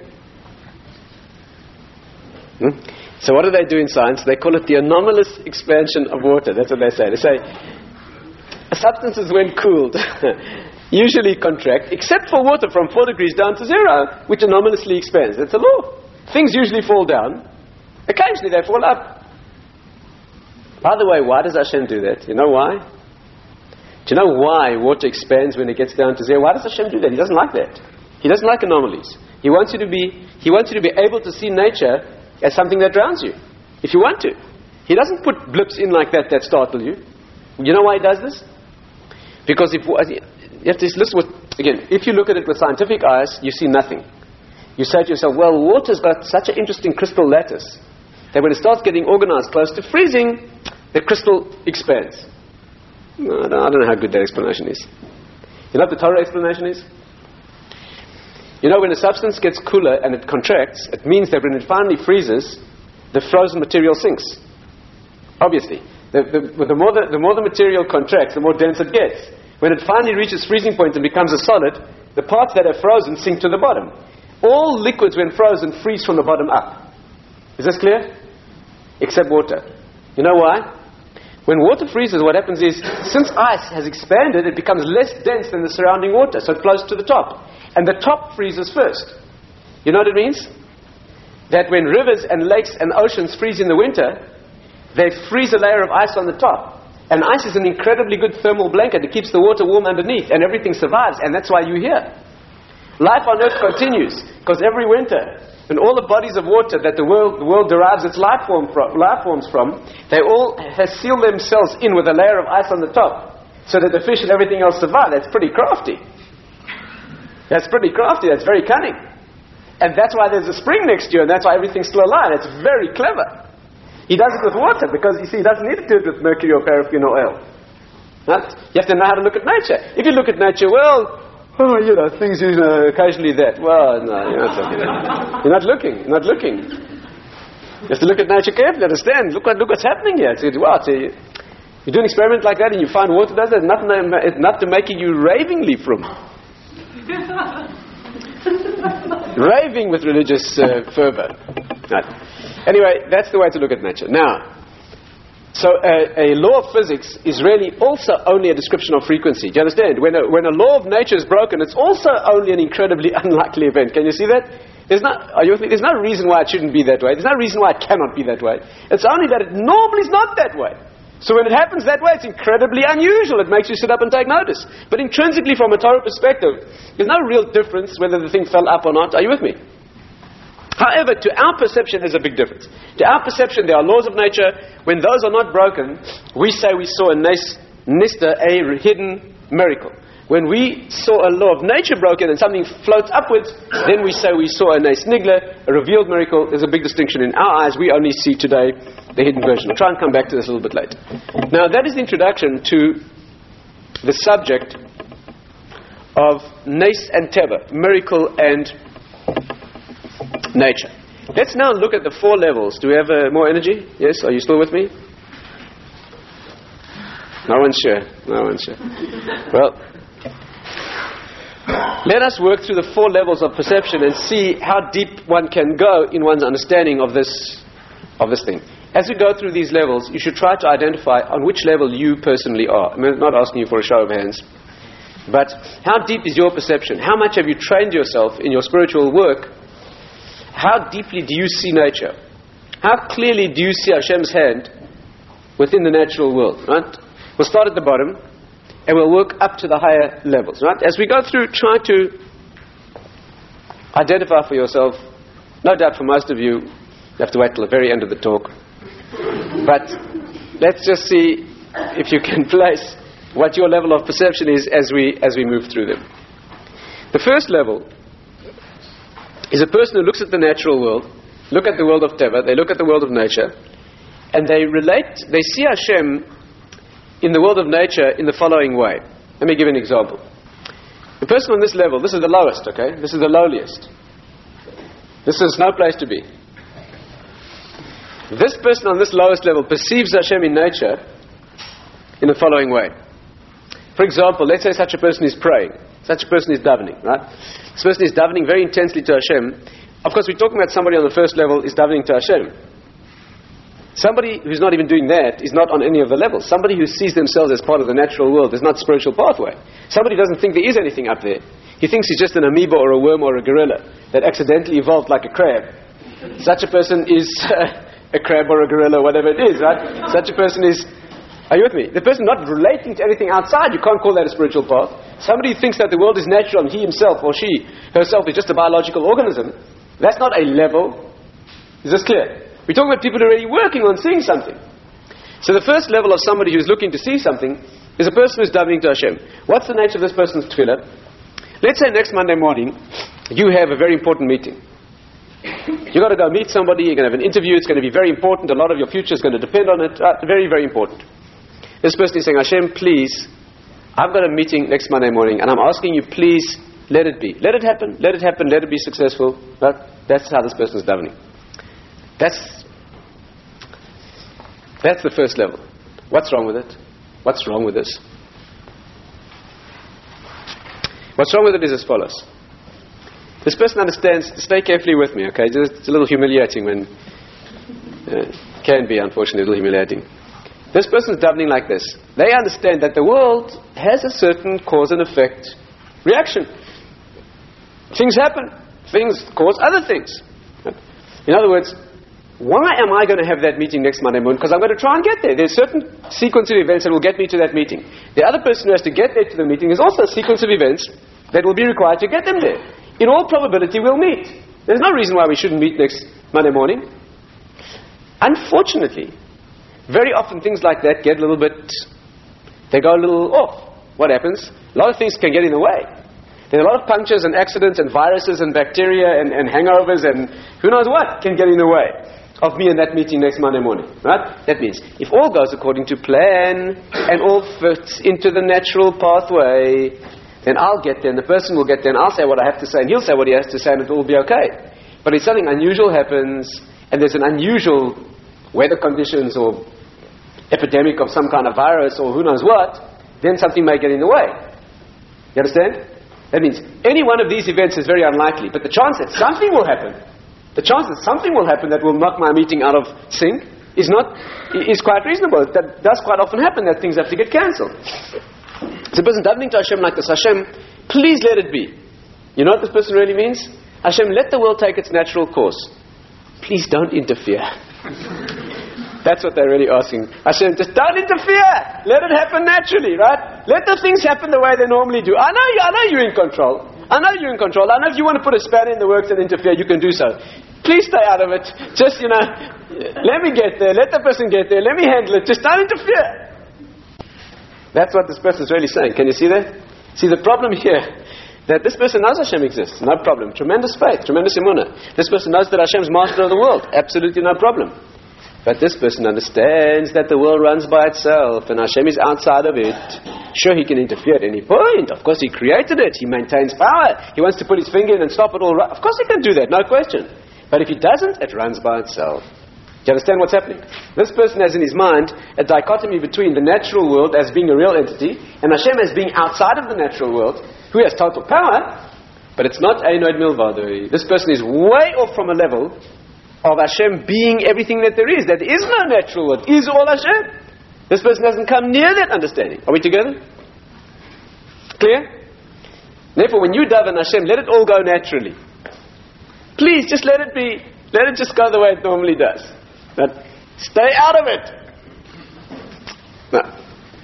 Hmm? So what do they do in science? They call it the anomalous expansion of water. That's what they say. They say, substances when cooled usually contract, except for water from four degrees down to zero, which anomalously expands. That's a law. Things usually fall down. Occasionally they fall up. By the way, why does Hashem do that? You know why? Do you know why water expands when it gets down to zero? Why does Hashem do that? He doesn't like that. He doesn't like anomalies. He wants you to be, he wants you to be able to see nature as something that drowns you, if you want to. He doesn't put blips in like that that startle you. You know why he does this? Because if you have to listen with, again, if you look at it with scientific eyes, you see nothing. You say to yourself, well, water's got such an interesting crystal lattice that when it starts getting organized close to freezing, the crystal expands. No, I, don't, I don't know how good that explanation is. You know what the Torah explanation is? You know, when a substance gets cooler and it contracts, it means that when it finally freezes, the frozen material sinks. Obviously. The, the, the, more the, the more the material contracts, the more dense it gets. When it finally reaches freezing point and becomes a solid, the parts that are frozen sink to the bottom. All liquids, when frozen, freeze from the bottom up. Is this clear? Except water. You know why? When water freezes, what happens is, since ice has expanded, it becomes less dense than the surrounding water, so it flows to the top. And the top freezes first. You know what it means? That when rivers and lakes and oceans freeze in the winter, they freeze a layer of ice on the top. And ice is an incredibly good thermal blanket. It keeps the water warm underneath, and everything survives, and that's why you're here. Life on Earth continues, because every winter, and all the bodies of water that the world, the world derives its life, form from, life forms from, they all have sealed themselves in with a layer of ice on the top, so that the fish and everything else survive. That's pretty crafty. That's pretty crafty. That's very cunning. And that's why there's a spring next year, and that's why everything's still alive. It's very clever. He does it with water, because, you see, he doesn't need to do it with mercury or paraffin or oil. Right? You have to know how to look at nature. If you look at nature, well, oh, you know, things, you know, occasionally that. Well, no, you're not looking. You're not looking. You're not looking. You have to look at nature carefully, understand. Look what, look what's happening here. It's, well, it's a, you do an experiment like that and you find water does that, it's not, it's not to make you ravingly from. Raving with religious uh, fervor. Right. Anyway, that's the way to look at nature. Now, so a, a law of physics is really also only a description of frequency. Do you understand? When a, when a law of nature is broken, it's also only an incredibly unlikely event. Can you see that? There's not, are you with me? There's no reason why it shouldn't be that way. There's no reason why it cannot be that way. It's only that it normally is not that way. So when it happens that way, it's incredibly unusual. It makes you sit up and take notice. But intrinsically, from a Torah perspective, there's no real difference whether the thing fell up or not. Are you with me? However, to our perception, there's a big difference. To our perception, there are laws of nature. When those are not broken, we say we saw a nes- nista, a hidden miracle. When we saw a law of nature broken and something floats upwards, then we say we saw a nes nigla, a revealed miracle. There's a big distinction. In our eyes, we only see today the hidden version. I'll try and come back to this a little bit later. Now, that is the introduction to the subject of nes and teva, miracle and nature. Let's now look at the four levels. Do we have uh, more energy? Yes? Are you still with me? No one's sure. No one's sure. Well, let us work through the four levels of perception and see how deep one can go in one's understanding of this, of this thing. As we go through these levels, you should try to identify on which level you personally are. I'm not asking you for a show of hands. But how deep is your perception? How much have you trained yourself in your spiritual work? How deeply do you see nature? How clearly do you see Hashem's hand within the natural world? Right? We'll start at the bottom and we'll work up to the higher levels. Right? As we go through, try to identify for yourself No doubt for most of you, you have to wait till the very end of the talk. But let's just see if you can place what your level of perception is as we as we move through them. The first level is a person who looks at the natural world, look at the world of Teva, they look at the world of nature, and they relate, they see Hashem in the world of nature in the following way. Let me give an example. The person on this level, this is the lowest, okay? This is the lowliest. This is no place to be. This person on this lowest level perceives Hashem in nature in the following way. For example, let's say such a person is praying. Such a person is davening, right? This person is davening very intensely to Hashem. Of course, we're talking about somebody on the first level is davening to Hashem. Somebody who's not even doing that is not on any of the levels. Somebody who sees themselves as part of the natural world is not spiritual pathway. Somebody doesn't think there is anything up there. He thinks he's just an amoeba or a worm or a gorilla that accidentally evolved like a crab. Such a person is uh, a crab or a gorilla, whatever it is, right? Such a person is... Are you with me? The person not relating to anything outside, you can't call that a spiritual path. Somebody who thinks that the world is natural and he himself or she herself is just a biological organism, that's not a level. Is this clear? We're talking about people who are already working on seeing something. So the first level of somebody who's looking to see something is a person who's davening to Hashem. What's the nature of this person's tefillah? Let's say next Monday morning, you have a very important meeting. You've got to go meet somebody, you're going to have an interview, it's going to be very important, a lot of your future is going to depend on it, uh, very, very important. This person is saying, Hashem, please, I've got a meeting next Monday morning, and I'm asking you, please, let it be. Let it happen, let it happen, let it be successful. Right? That's how this person is davening. That's, that's the first level. What's wrong with it? What's wrong with this? What's wrong with it is as follows. This person understands, stay carefully with me, okay? It's a little humiliating when, uh, can be unfortunately a little humiliating. This person is davening like this. They understand that the world has a certain cause and effect reaction. Things happen. Things cause other things. In other words, why am I going to have that meeting next Monday morning? Because I'm going to try and get there. There's a certain sequence of events that will get me to that meeting. The other person who has to get there to the meeting is also a sequence of events that will be required to get them there. In all probability, we'll meet. There's no reason why we shouldn't meet next Monday morning. Unfortunately, very often things like that get a little bit, they go a little off. What happens? A lot of things can get in the way. There are a lot of punctures and accidents and viruses and bacteria and, and hangovers and who knows what can get in the way of me and that meeting next Monday morning. Right? That means if all goes according to plan and all fits into the natural pathway, then I'll get there and the person will get there and I'll say what I have to say and he'll say what he has to say and it will be okay. But if something unusual happens and there's an unusual weather conditions or epidemic of some kind of virus or who knows what, then something may get in the way. You understand? That means any one of these events is very unlikely, but the chance that something will happen, the chance that something will happen that will knock my meeting out of sync is not, is quite reasonable. That does quite often happen, that things have to get cancelled. So the person davening to Hashem like this, Hashem, please let it be. You know what this person really means? Hashem, let the world take its natural course. Please don't interfere. That's what they're really asking. Hashem, just don't interfere. Let it happen naturally, right? Let the things happen the way they normally do. I know you, I know you're in control. I know you're in control. I know if you want to put a spanner in the works and interfere, you can do so. Please stay out of it. Just, you know, let me get there. Let the person get there. Let me handle it. Just don't interfere. That's what this person is really saying. Can you see that? See, the problem here, that this person knows Hashem exists. No problem. Tremendous faith. Tremendous emunah. This person knows that Hashem is master of the world. Absolutely no problem. But this person understands that the world runs by itself and Hashem is outside of it. Sure, he can interfere at any point. Of course, he created it. He maintains power. He wants to put his finger in and stop it all. Of course, he can do that. No question. But if he doesn't, it runs by itself. Do you understand what's happening? This person has in his mind a dichotomy between the natural world as being a real entity and Hashem as being outside of the natural world, who has total power, but it's not Einoid Milvado. This person is way off from a level of Hashem being everything that there is. That there is no natural world. Is all Hashem. This person hasn't come near that understanding. Are we together? Clear? Therefore, when you daven Hashem, let it all go naturally. Please, just let it be. Let it just go the way it normally does. But stay out of it. Now,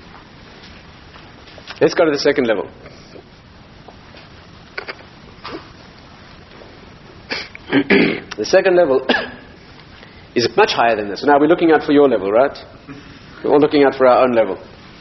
let's go to the second level. The second level is much higher than this. Now we're looking out for your level, right? We're all looking out for our own level.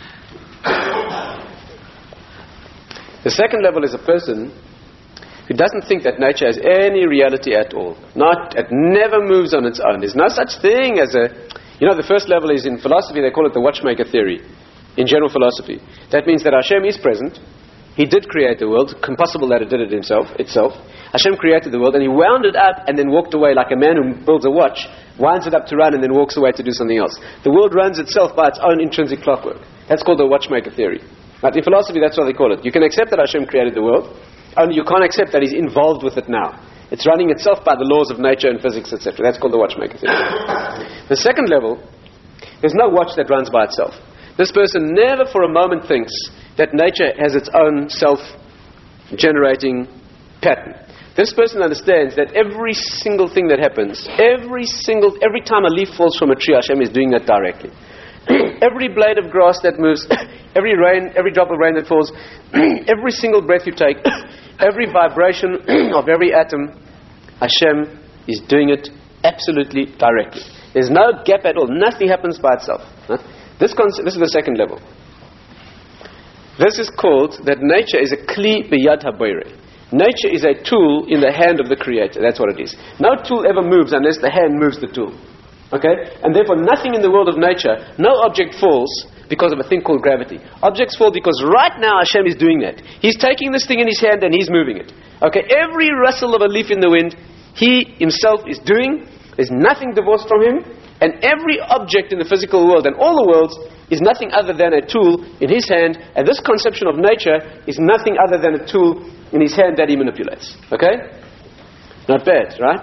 The second level is a person who doesn't think that nature has any reality at all. Not, it never moves on its own. There's no such thing as a... You know, the first level is in philosophy, they call it the watchmaker theory. In general philosophy. That means that Hashem is present. He did create the world. Impossible that it did it himself, itself. Hashem created the world and he wound it up and then walked away like a man who builds a watch, winds it up to run and then walks away to do something else. The world runs itself by its own intrinsic clockwork. That's called the watchmaker theory. But in philosophy, that's what they call it. You can accept that Hashem created the world, only you can't accept that He's involved with it now. It's running itself by the laws of nature and physics, et cetera. That's called the watchmaker theory. The second level, there's no watch that runs by itself. This person never for a moment thinks that nature has its own self-generating pattern. This person understands that every single thing that happens, every single, every time a leaf falls from a tree, Hashem is doing that directly. Every blade of grass that moves, every rain, every drop of rain that falls, every single breath you take, every vibration of every atom, Hashem is doing it absolutely directly. There's no gap at all. Nothing happens by itself. Huh? This, concept, this is the second level. This is called that nature is a kli biyad haboire. Nature is a tool in the hand of the Creator. That's what it is. No tool ever moves unless the hand moves the tool. Okay? And therefore nothing in the world of nature, no object falls because of a thing called gravity. Objects fall because right now Hashem is doing that. He's taking this thing in His hand and He's moving it. Okay? Every rustle of a leaf in the wind, He Himself is doing. There's nothing divorced from Him. And every object in the physical world and all the worlds is nothing other than a tool in His hand. And this conception of nature is nothing other than a tool in His hand that He manipulates. Okay? Not bad, right?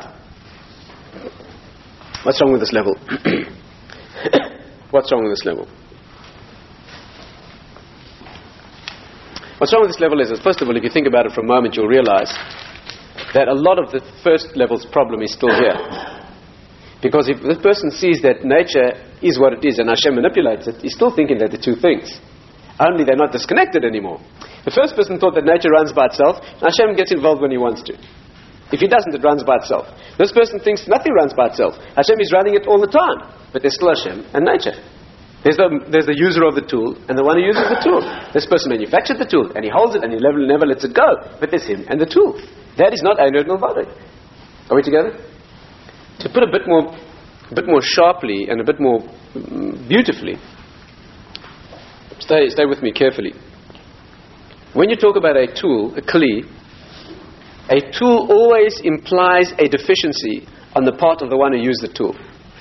What's wrong with this level? What's wrong with this level? What's wrong with this level is, that first of all, if you think about it for a moment, you'll realize that a lot of the first level's problem is still here. Because if this person sees that nature is what it is and Hashem manipulates it, he's still thinking that they're two things. Only they're not disconnected anymore. The first person thought that nature runs by itself, and Hashem gets involved when He wants to. If He doesn't, it runs by itself. This person thinks nothing runs by itself. Hashem is running it all the time. But there's still Hashem and nature. There's the, there's the user of the tool and the one who uses the tool. This person manufactured the tool and he holds it and he never, never lets it go. But there's him and the tool. That is not Ein Od Milvado. Are we together? To put a bit more, a bit more sharply and a bit more mm, beautifully, stay, stay with me carefully. When you talk about a tool, a kli, a tool always implies a deficiency on the part of the one who used the tool.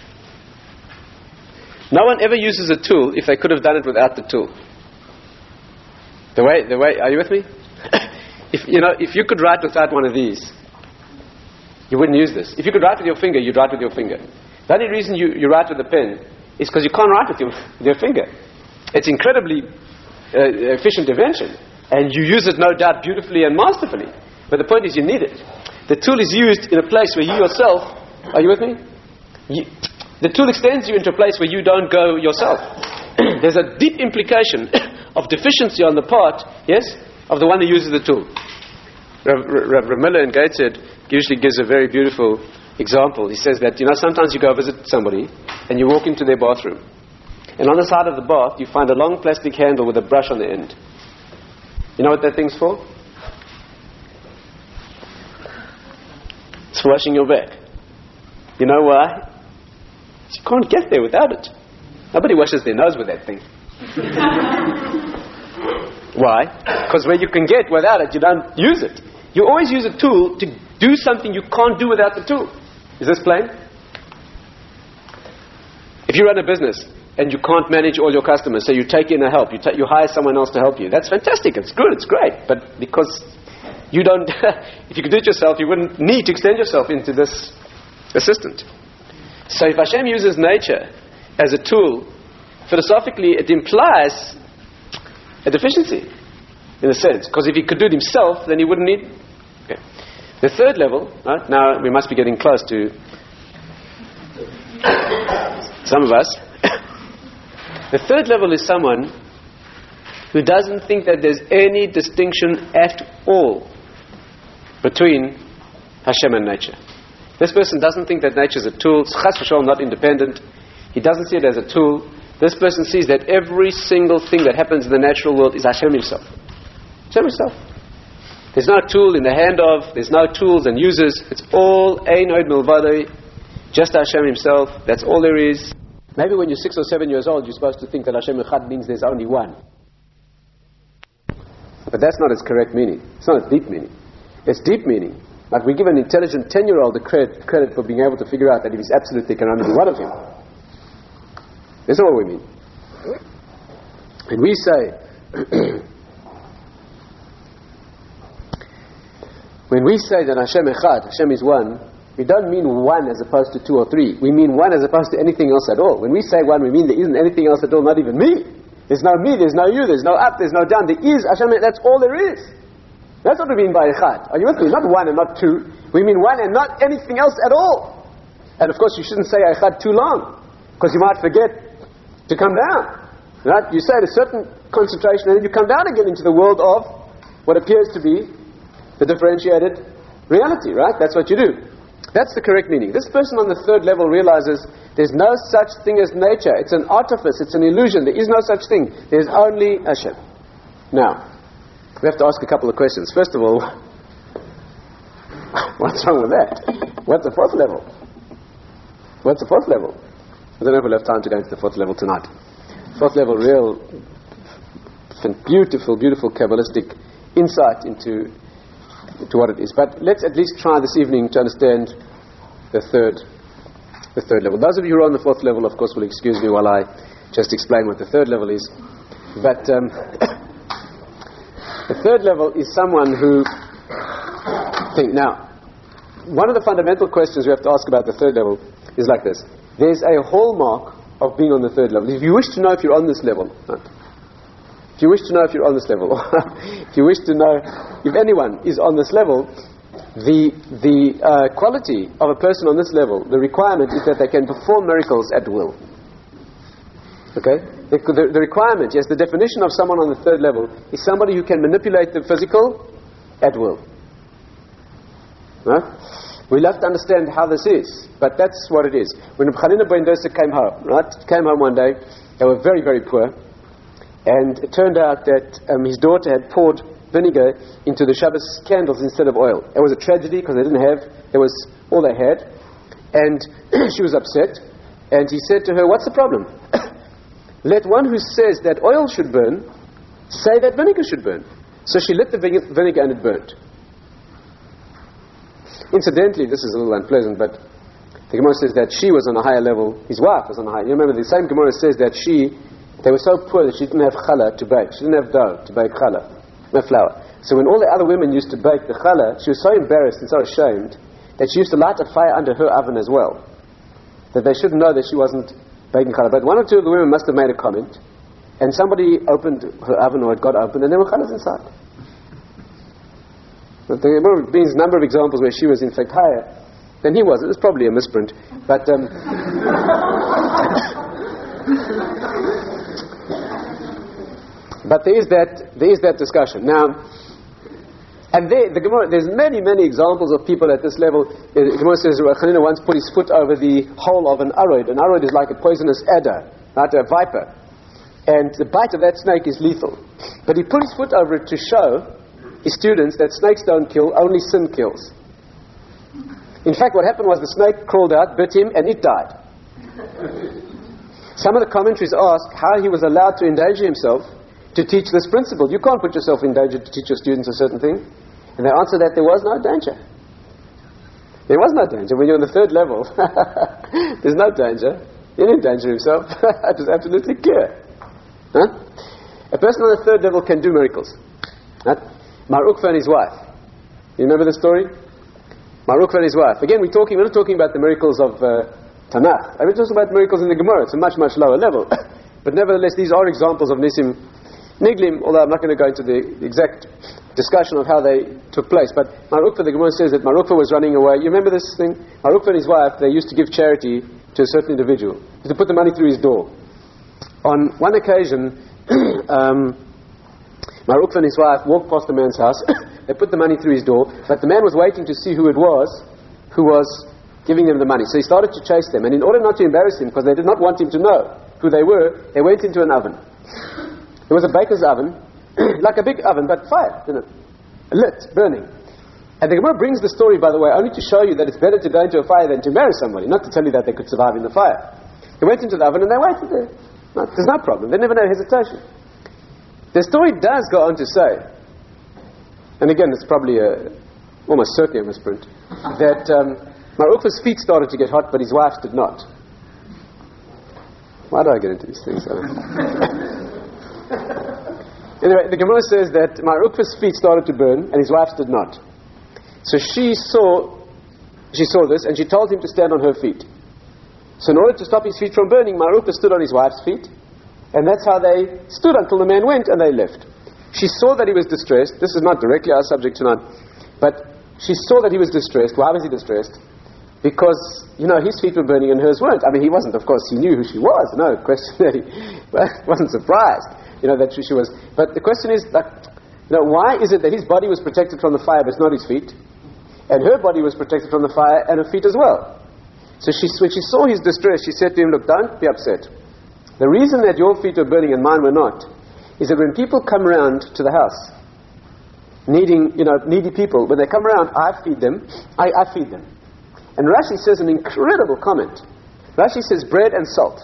No one ever uses a tool if they could have done it without the tool. The way, the way, are you with me? if you know, if you could write without one of these, you wouldn't use this. If you could write with your finger, you'd write with your finger. The only reason you, you write with a pen is because you can't write with your, with your finger. It's incredibly uh, efficient invention, and you use it no doubt beautifully and masterfully. But the point is, you need it. The tool is used in a place where you yourself, are you with me? You, the tool extends you into a place where you don't go yourself. There's a deep implication of deficiency on the part, yes, of the one who uses the tool. Rav, Rav, Rav Miller in Gateshead usually gives a very beautiful example. He says that, you know, sometimes you go visit somebody and you walk into their bathroom, and on the side of the bath you find a long plastic handle with a brush on the end. You know what that thing's for? It's for washing your back. You know why? You can't get there without it. Nobody washes their nose with that thing. Why? Because where you can get without it, you don't use it. You always use a tool to do something you can't do without the tool. Is this plain? If you run a business and you can't manage all your customers, so you take in a help, you, ta- you hire someone else to help you. That's fantastic. It's good. It's great. But because you don't, if you could do it yourself, you wouldn't need to extend yourself into this assistant. So if Hashem uses nature as a tool, philosophically it implies a deficiency, in a sense. Because if He could do it Himself, then He wouldn't need... Okay. The third level, right, now we must be getting close to some of us. The third level is someone who doesn't think that there's any distinction at all between Hashem and nature. This person doesn't think that nature is a tool. It's chas v'sholom not independent. He doesn't see it as a tool. This person sees that every single thing that happens in the natural world is Hashem Himself. Hashem Himself. There's no tool in the hand of, there's no tools and users. It's all ein od milvado, just Hashem Himself. That's all there is. Maybe when you're six or seven years old, you're supposed to think that Hashem Echad means there's only one. But that's not its correct meaning. It's not its deep meaning. Its deep meaning, like we give an intelligent ten-year-old the credit, credit for being able to figure out that if he's absolute, there can only be one of him. That's not what we mean. And we say, when we say that Hashem Echad, Hashem is one, we don't mean one as opposed to two or three. We mean one as opposed to anything else at all. When we say one, we mean there isn't anything else at all, not even me. There's no me, there's no you, there's no up, there's no down. There is Hashem, that's all there is. That's what we mean by Echad. Are you with me? Not one and not two. We mean one and not anything else at all. And of course you shouldn't say Echad too long, because you might forget to come down. Right? You say at a certain concentration and then you come down again into the world of what appears to be the differentiated reality, right? That's what you do. That's the correct meaning. This person on the third level realizes there's no such thing as nature. It's an artifice. It's an illusion. There is no such thing. There's only Hashem. Now, we have to ask a couple of questions. First of all, what's wrong with that? What's the fourth level? What's the fourth level? I don't know if we'll have time to go into the fourth level tonight. Fourth level, real beautiful, beautiful Kabbalistic insight into to what it is. But let's at least try this evening to understand the third the third level. Those of you who are on the fourth level, of course, will excuse me while I just explain what the third level is. But um, the third level is someone who think. Now, one of the fundamental questions we have to ask about the third level is like this. There's a hallmark of being on the third level. If you wish to know if you're on this level, right? If you wish to know if you're on this level, if you wish to know if anyone is on this level, the the uh, quality of a person on this level, the requirement is that they can perform miracles at will. Okay? The, the, the requirement, yes, the definition of someone on the third level is somebody who can manipulate the physical at will. Right? We'll have to understand how this is, but that's what it is. When Reb Chanina ben Dosa came home, right, came home one day, they were very, very poor. And it turned out that um, his daughter had poured vinegar into the Shabbos candles instead of oil. It was a tragedy because they didn't have, it was all they had. And she was upset. And he said to her, what's the problem? Let one who says that oil should burn, say that vinegar should burn. So she lit the vine- vinegar and it burnt. Incidentally, this is a little unpleasant, but the Gemara says that she was on a higher level, his wife was on a higher. You remember the same Gemara says that she They were so poor that she didn't have challah to bake. She didn't have dough to bake challah, no flour. So when all the other women used to bake the challah, she was so embarrassed and so ashamed that she used to light a fire under her oven as well, that they shouldn't know that she wasn't baking challah. But one or two of the women must have made a comment, and somebody opened her oven, or it got opened, and there were challahs inside. But there were a number of examples where she was in fact higher than he was. It was probably a misprint, but um, But there is that there is that discussion now, and there, the Gemara, there's many many examples of people at this level. The Gemara says Reb Chanina once put his foot over the hole of an arod. An arod is like a poisonous adder, not a viper, and the bite of that snake is lethal. But he put his foot over it to show his students that snakes don't kill, only sin kills. In fact, what happened was the snake crawled out, bit him, and it died. Some of the commentaries ask how he was allowed to endanger himself to teach this principle. You can't put yourself in danger to teach your students a certain thing. And they answer that there was no danger. There was no danger. When you're on the third level, there's no danger. He didn't endanger himself. It was absolutely clear. Huh? A person on the third level can do miracles. Huh? Mar Ukva and his wife. You remember the story? Mar Ukva and his wife. Again, we're talking, we're not talking about the miracles of uh, Tanakh. I'm talking about miracles in the Gemara. It's a much, much lower level. But nevertheless, these are examples of Nisim Niglim, although I'm not going to go into the exact discussion of how they took place. But Mar Ukva, the Gemara says that Mar Ukva was running away. You remember this thing? Mar Ukva and his wife, they used to give charity to a certain individual. To put the money through his door. On one occasion, um, Mar Ukva and his wife walked past the man's house. They put the money through his door, but the man was waiting to see who it was, who was giving them the money. So he started to chase them, and in order not to embarrass him, because they did not want him to know who they were, they went into an oven. It was a baker's oven, like a big oven, but fire, you know, lit, burning. And the Gemara brings the story, by the way, only to show you that it's better to go into a fire than to marry somebody, not to tell you that they could survive in the fire. They went into the oven and they waited there. No, there's no problem. They never had hesitation. The story does go on to say, and again, it's probably a, almost certainly a misprint, that um, Mar Ukva's feet started to get hot, but his wife's did not. Why do I get into these things? Anyway, the Gemara says that Mar Ukva's feet started to burn, and his wife's did not. So she saw, she saw this, and she told him to stand on her feet. So in order to stop his feet from burning, Mar Ukva stood on his wife's feet, and that's how they stood until the man went, and they left. She saw that he was distressed. This is not directly our subject tonight, but she saw that he was distressed. Why was he distressed? Because, you know, his feet were burning and hers weren't. I mean, he wasn't, of course, he knew who she was. No question that he wasn't surprised, you know, that she was. But the question is, like, you know, why is it that his body was protected from the fire but not his feet? And her body was protected from the fire and her feet as well. So she, when she saw his distress, she said to him, look, don't be upset. The reason that your feet were burning and mine were not is that when people come around to the house, needing, you know, needy people, when they come around, I feed them, I, I feed them. And Rashi says an incredible comment. Rashi says bread and salt.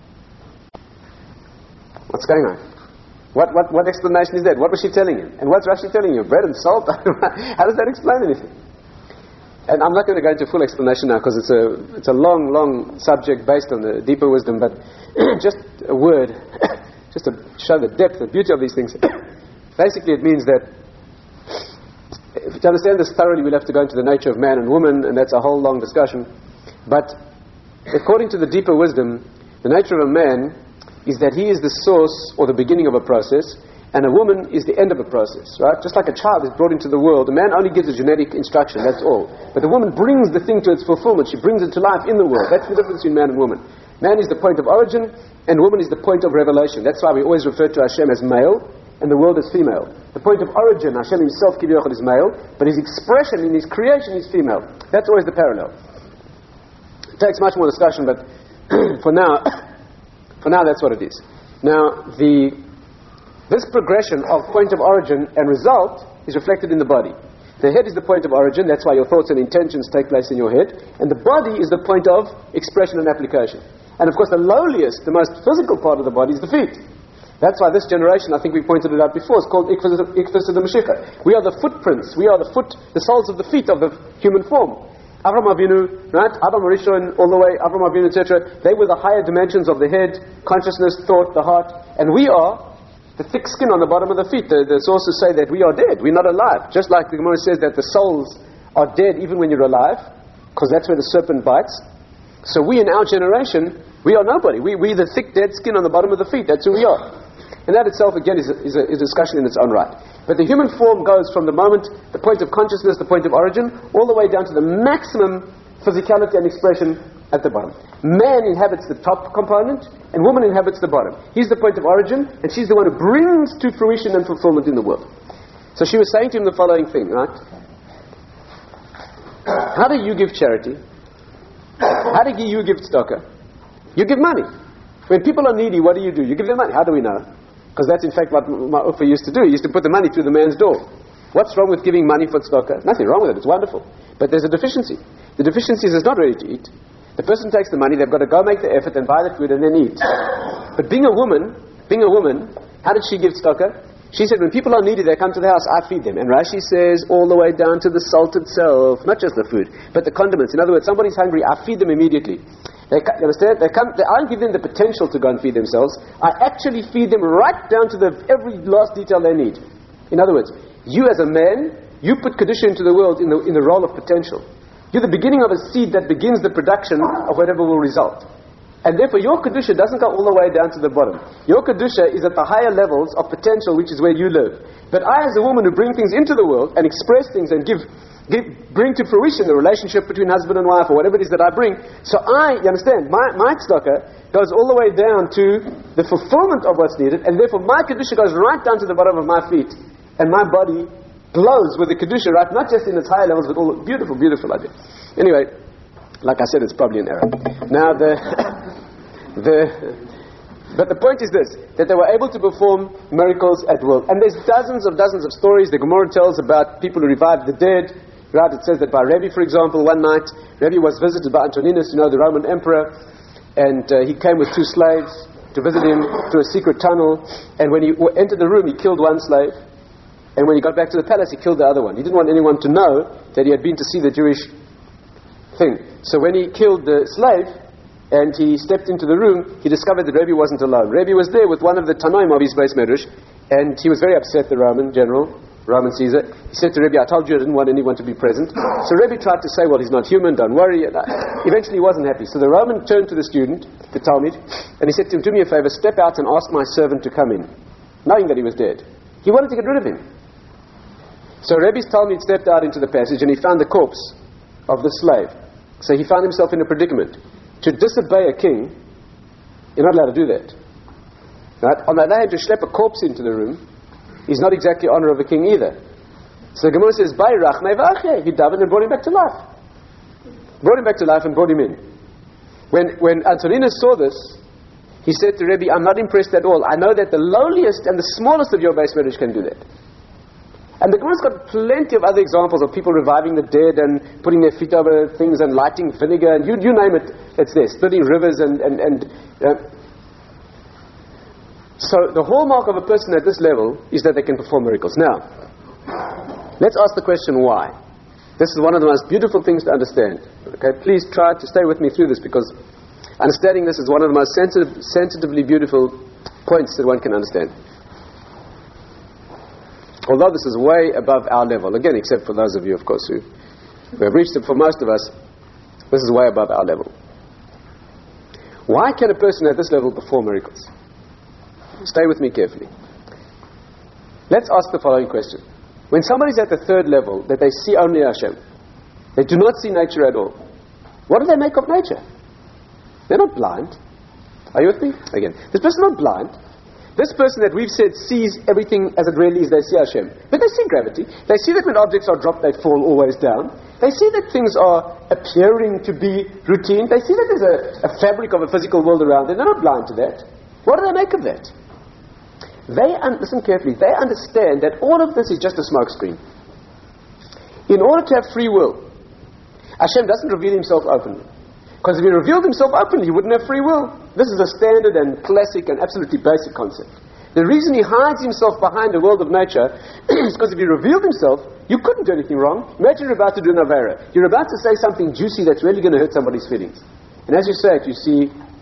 What's going on? What, what, what explanation is that? What was she telling him? And what's Rashi telling you? Bread and salt? How does that explain anything? And I'm not going to go into full explanation now because it's a it's a long, long subject based on the deeper wisdom, but just a word, just to show the depth, the beauty of these things. Basically, it means that to understand this thoroughly, we'll have to go into the nature of man and woman, and that's a whole long discussion. But according to the deeper wisdom, the nature of a man is that he is the source or the beginning of a process, and a woman is the end of a process, right? Just like a child is brought into the world, a man only gives a genetic instruction, that's all. But the woman brings the thing to its fulfillment. She brings it to life in the world. That's the difference between man and woman. Man is the point of origin, and woman is the point of revelation. That's why we always refer to Hashem as male, and the world as female. The point of origin, Hashem himself, Kivyochel, is male, but his expression in his creation is female. That's always the parallel. It takes much more discussion, but for now, for now that's what it is. Now, the this progression of point of origin and result is reflected in the body. The head is the point of origin, that's why your thoughts and intentions take place in your head, and the body is the point of expression and application. And of course the lowliest, the most physical part of the body is the feet. That's why this generation, I think we pointed it out before, is called Ikvus of the Mashiach. We are the footprints, we are the foot, the soles of the feet of the human form. Avram Avinu, right? Adam Rishon, all the way, Avram Avinu, et cetera. They were the higher dimensions of the head, consciousness, thought, the heart, and we are the thick skin on the bottom of the feet. The, the sources say that we are dead, we're not alive. Just like the Gemara says that the souls are dead even when you're alive, because that's where the serpent bites. So we in our generation, we are nobody. We, we're the thick dead skin on the bottom of the feet. That's who we are. And that itself, again, is a, is, a, is a discussion in its own right. But the human form goes from the moment, the point of consciousness, the point of origin, all the way down to the maximum physicality and expression at the bottom. Man inhabits the top component, and woman inhabits the bottom. He's the point of origin, and she's the one who brings to fruition and fulfillment in the world. So she was saying to him the following thing, right? How do you give charity? How do you give tzedakah? You give money. When people are needy, what do you do? You give them money. How do we know? Because that's in fact what Mar Ukva used to do. He used to put the money through the man's door. What's wrong with giving money for tzedakah? Nothing wrong with it. It's wonderful. But there's a deficiency. The deficiency is it's not ready to eat. The person takes the money, they've got to go make the effort and buy the food and then eat. But being a woman, being a woman, how did she give tzedakah? She said, when people are needy, they come to the house, I feed them. And Rashi says, all the way down to the salt itself, not just the food, but the condiments. In other words, somebody's hungry, I feed them immediately. They, you understand? They come, they, I don't give them the potential to go and feed themselves. I actually feed them right down to the every last detail they need. In other words, you as a man, you put Kedusha into the world in the, in the role of potential. You're the beginning of a seed that begins the production of whatever will result. And therefore your Kedusha doesn't go all the way down to the bottom. Your Kedusha is at the higher levels of potential, which is where you live. But I, as a woman who bring things into the world and express things and give, give bring to fruition the relationship between husband and wife or whatever it is that I bring. So I, you understand, my, my tzedakah goes all the way down to the fulfillment of what's needed, and therefore my Kedusha goes right down to the bottom of my feet. And my body glows with the Kedusha, right? Not just in its higher levels, but all beautiful, beautiful idea. Anyway, Like I said, it's probably an error. Now, the, the, but the point is this, that they were able to perform miracles at will. And there's dozens of dozens of stories. The Gemara tells about people who revived the dead. Right? It says that by Rebbe, for example, one night, Rebbe was visited by Antoninus, you know, the Roman emperor, and uh, he came with two slaves to visit him to a secret tunnel. And when he w- entered the room, he killed one slave. And when he got back to the palace, he killed the other one. He didn't want anyone to know that he had been to see the Jewish thing. So when he killed the slave and he stepped into the room, he discovered that Rebbe wasn't alone. Rebbe was there with one of the Tanoim of his Beis Medrash, and he was very upset, the Roman general, Roman Caesar. He said to Rebbe, I told you I didn't want anyone to be present. So Rebbe tried to say, well, he's not human, don't worry. And eventually he wasn't happy. So the Roman turned to the student, the Talmud, and he said to him, do me a favor, step out and ask my servant to come in, knowing that he was dead. He wanted to get rid of him. So Rebbe's Talmud stepped out into the passage and he found the corpse of the slave. So he found himself in a predicament. To disobey a king, you're not allowed to do that. Right? On the other hand, to schlep a corpse into the room is not exactly honor of a king either. So the Gemara says, Bayrach Mevacheh, he davened and brought him back to life. Brought him back to life and brought him in. When, when Antoninus saw this, he said to Rebbe, I'm not impressed at all. I know that the lowliest and the smallest of your Beis Medrash can do that. And the Gemara's got plenty of other examples of people reviving the dead and putting their feet over things and lighting vinegar and you, you name it, it's there. Splitting rivers and... and, and uh, so the hallmark of a person at this level is that they can perform miracles. Now, let's ask the question why. This is one of the most beautiful things to understand. Okay, please try to stay with me through this because understanding this is one of the most sensitive, sensitively beautiful points that one can understand. Although this is way above our level, again, except for those of you, of course, who, who have reached it, for most of us, this is way above our level. Why can a person at this level perform miracles? Stay with me carefully. Let's ask the following question. When somebody's at the third level, that they see only Hashem, they do not see nature at all, what do they make of nature? They're not blind. Are you with me? Again, this person's not blind. This person that we've said sees everything as it really is, they see Hashem. But they see gravity. They see that when objects are dropped, they fall always down. They see that things are appearing to be routine. They see that there's a, a fabric of a physical world around them. They're not blind to that. What do they make of that? They, un- listen carefully, they understand that all of this is just a smokescreen. In order to have free will, Hashem doesn't reveal himself openly. Because if he revealed himself openly, he wouldn't have free will. This is a standard and classic and absolutely basic concept. The reason he hides himself behind the world of nature is because if he revealed himself, you couldn't do anything wrong. Imagine you're about to do an avera. You're about to say something juicy that's really going to hurt somebody's feelings. And as you say it, you see...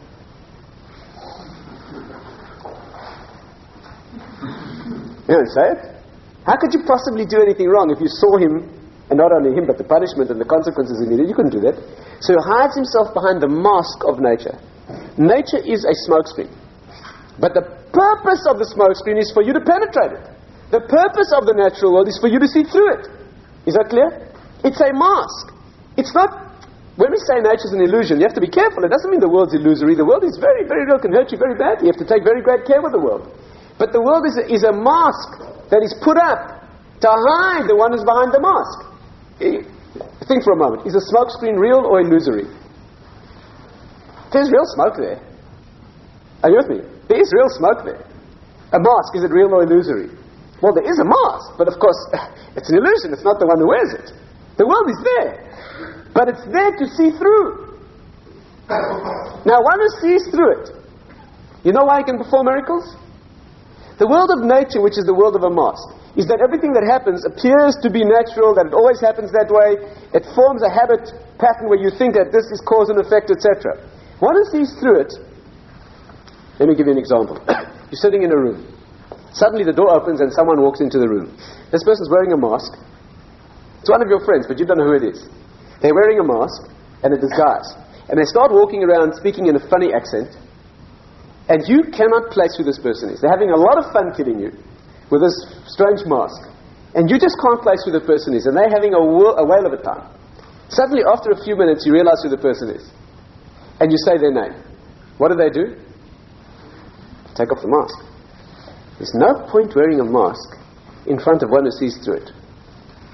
You don't say it. How could you possibly do anything wrong if you saw him, and not only him, but the punishment and the consequences immediately? You couldn't do that. So he hides himself behind the mask of nature. Nature is a smokescreen. But the purpose of the smokescreen is for you to penetrate it. The purpose of the natural world is for you to see through it. Is that clear? It's a mask. It's not... When we say nature is an illusion, you have to be careful. It doesn't mean the world's illusory. The world is very, very real. It can hurt you very badly. You have to take very great care with the world. But the world is a, is a mask that is put up to hide the one who's behind the mask. Think for a moment. Is a smoke screen real or illusory? There's real smoke there. Are you with me? There is real smoke there. A mask, is it real or illusory? Well, there is a mask, but of course, it's an illusion. It's not the one who wears it. The world is there. But it's there to see through. Now, one who sees through it, you know why he can perform miracles? The world of nature, which is the world of a mask, is that everything that happens appears to be natural, that it always happens that way. It forms a habit pattern where you think that this is cause and effect, et cetera. One who sees through it, let me give you an example. You're sitting in a room. Suddenly the door opens and someone walks into the room. This person's wearing a mask. It's one of your friends, but you don't know who it is. They're wearing a mask and a disguise. And they start walking around speaking in a funny accent. And you cannot place who this person is. They're having a lot of fun kidding you with this strange mask. And you just can't place who the person is. And they're having a, whirl, a whale of a time. Suddenly, after a few minutes, you realize who the person is. And you say their name. What do they do? Take off the mask. There's no point wearing a mask in front of one who sees through it.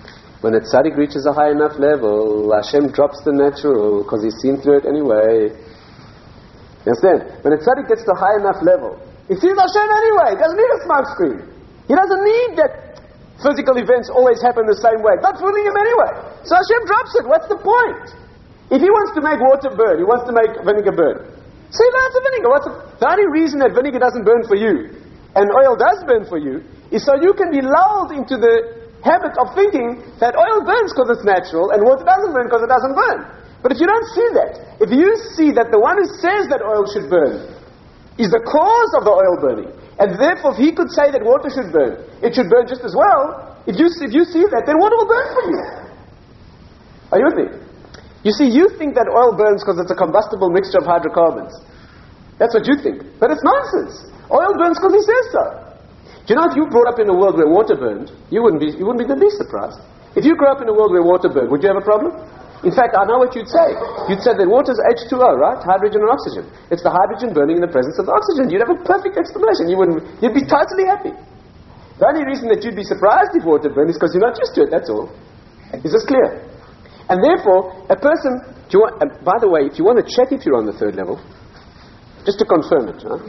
When a tzaddik reaches a high enough level, Hashem drops the natural because he's seen through it anyway. You understand? When a tzaddik gets to a high enough level, he sees Hashem anyway. He doesn't need a smoke screen. He doesn't need that physical events always happen the same way. Not fooling him anyway. So Hashem drops it. What's the point? If he wants to make water burn, he wants to make vinegar burn. Say lots of vinegar. What's the, the only reason that vinegar doesn't burn for you and oil does burn for you is so you can be lulled into the habit of thinking that oil burns because it's natural and water doesn't burn because it doesn't burn. But if you don't see that, if you see that the one who says that oil should burn is the cause of the oil burning, and therefore if he could say that water should burn, it should burn just as well, if you, if you see that, then water will burn for you. Are you with me? You see, you think that oil burns because it's a combustible mixture of hydrocarbons. That's what you think. But it's nonsense. Oil burns because he says so. Do you know, if you brought up in a world where water burned, you wouldn't be, you wouldn't be the least surprised. If you grew up in a world where water burned, would you have a problem? In fact, I know what you'd say. You'd say that water is H two O, right? Hydrogen and oxygen. It's the hydrogen burning in the presence of the oxygen. You'd have a perfect explanation. You wouldn't, you'd be totally happy. The only reason that you'd be surprised if water burned is because you're not used to it, that's all. Is this clear? And therefore, a person, do you want, uh, by the way, if you want to check if you're on the third level, just to confirm it, huh?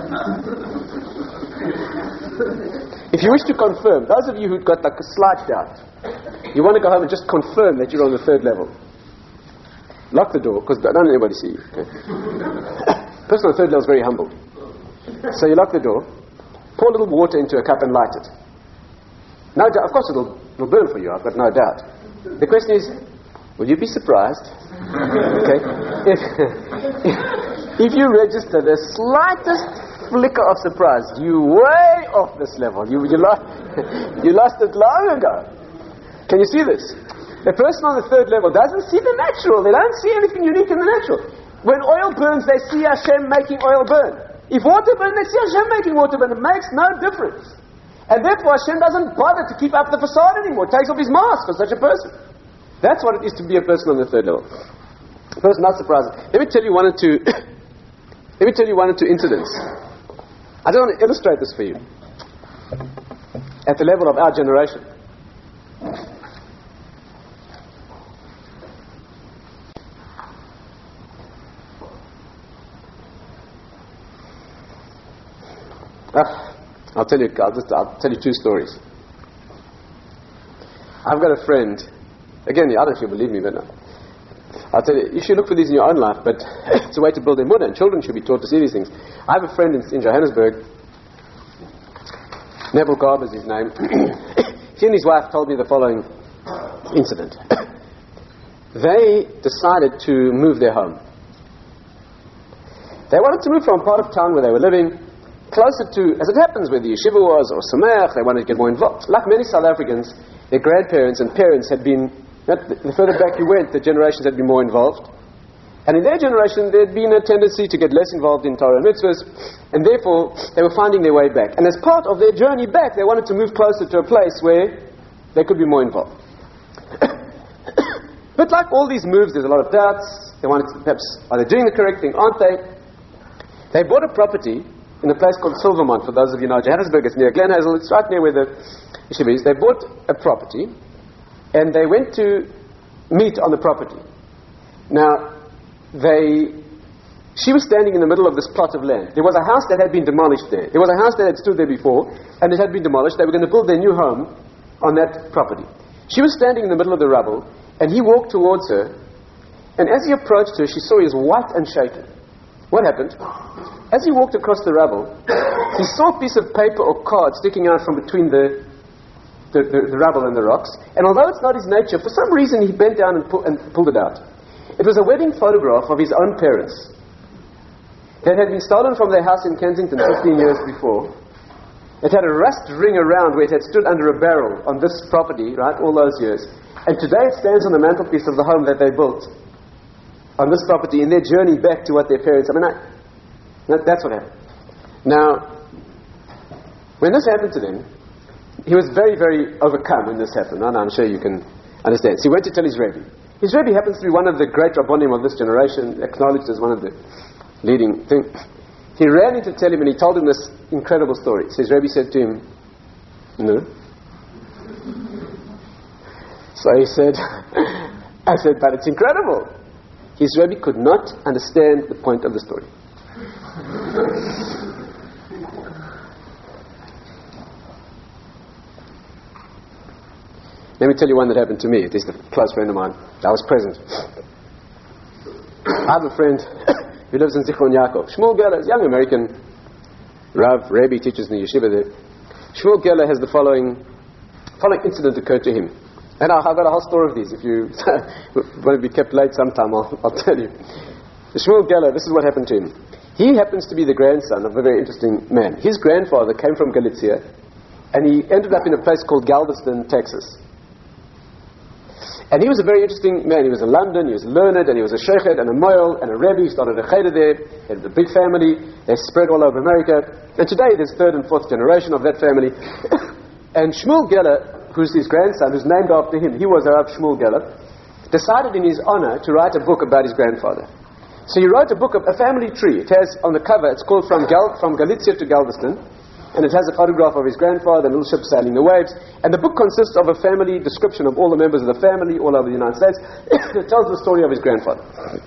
If you wish to confirm, those of you who've got like a slight doubt, you want to go home and just confirm that you're on the third level. Lock the door, because don't let anybody see you. Okay? Person on the third level is very humble. So you lock the door, pour a little water into a cup and light it. No doubt, of course it'll, it'll burn for you, I've got no doubt. The question is, will you be surprised? Okay? If, if you register the slightest flicker of surprise, you way off this level. You, you, lost, you lost it long ago. Can you see this? The person on the third level doesn't see the natural. They don't see anything unique in the natural. When oil burns, they see Hashem making oil burn. If water burns, they see Hashem making water burn. It makes no difference. And therefore Hashem doesn't bother to keep up the facade anymore. Takes off his mask for such a person. That's what it is to be a person on the third level. A person not surprising. Let me tell you one or two let me tell you one or two incidents. I just want to illustrate this for you. At the level of our generation. Ah, I'll tell you I'll just I'll tell you two stories. I've got a friend. Again, I don't know if you believe me, but no. I'll tell you, you should look for these in your own life, but it's a way to build emunah, and children should be taught to see these things. I have a friend in, in Johannesburg, Neville Garber is his name. He and his wife told me the following incident. They decided to move their home. They wanted to move from a part of town where they were living closer to, as it happens where the yeshiva was, or Sameach. They wanted to get more involved. Like many South Africans, their grandparents and parents had been, the further back you went, the generations had been more involved. And in their generation, there had been a tendency to get less involved in Torah and mitzvahs, and therefore, they were finding their way back. And as part of their journey back, they wanted to move closer to a place where they could be more involved. But like all these moves, there's a lot of doubts. They wanted to, perhaps, are they doing the correct thing? Aren't they? They bought a property in a place called Silvermont. For those of you who know Johannesburg, it's near Glen Hazel. It's right near where the yeshiva is. They bought a property, and they went to meet on the property. Now, they, she was standing in the middle of this plot of land. There was a house that had been demolished there. There was a house that had stood there before, and it had been demolished. They were going to build their new home on that property. She was standing in the middle of the rubble, and he walked towards her, and as he approached her, she saw he was white and shaken. What happened? As he walked across the rubble, he saw a piece of paper or card sticking out from between the The, the, the rubble and the rocks, and although it's not his nature, for some reason he bent down and, pu- and pulled it out. It was a wedding photograph of his own parents that had been stolen from their house in Kensington fifteen years before. It had a rust ring around where it had stood under a barrel on this property, right, all those years. And today it stands on the mantelpiece of the home that they built on this property in their journey back to what their parents... I mean, I, that, that's what happened. Now, when this happened to them, he was very, very overcome when this happened. And I'm sure you can understand. So he went to tell his Rebbe. His Rebbe happens to be one of the great Rabbonim of this generation, acknowledged as one of the leading things. He ran in to tell him, and he told him this incredible story. So his Rebbe said to him, no. So he said, I said, but it's incredible. His Rebbe could not understand the point of the story. Let me tell you one that happened to me. It is a close friend of mine. I was present. I have a friend who lives in Zichron Yaakov. Shmuel Geller, young American Rav, Rebbe, teaches in the yeshiva there. Shmuel Geller has the following following incident occurred to him. And I've got a whole story of these. If you want to be kept late sometime, I'll, I'll tell you. Shmuel Geller, this is what happened to him. He happens to be the grandson of a very interesting man. His grandfather came from Galicia, and he ended up in a place called Galveston, Texas. And he was a very interesting man. He was in London, he was learned, and he was a sheikhet and a moel and a rebbe. He started a cheder there. He had a big family. They spread all over America. And today there's third and fourth generation of that family. And Shmuel Geller, who's his grandson, who's named after him, he was Rav Shmuel Geller, decided in his honor to write a book about his grandfather. So he wrote a book of a family tree. It has on the cover, it's called From, Gal- From Galicia to Galveston. And it has a photograph of his grandfather and a little ship sailing the waves. And the book consists of a family description of all the members of the family all over the United States. It tells the story of his grandfather.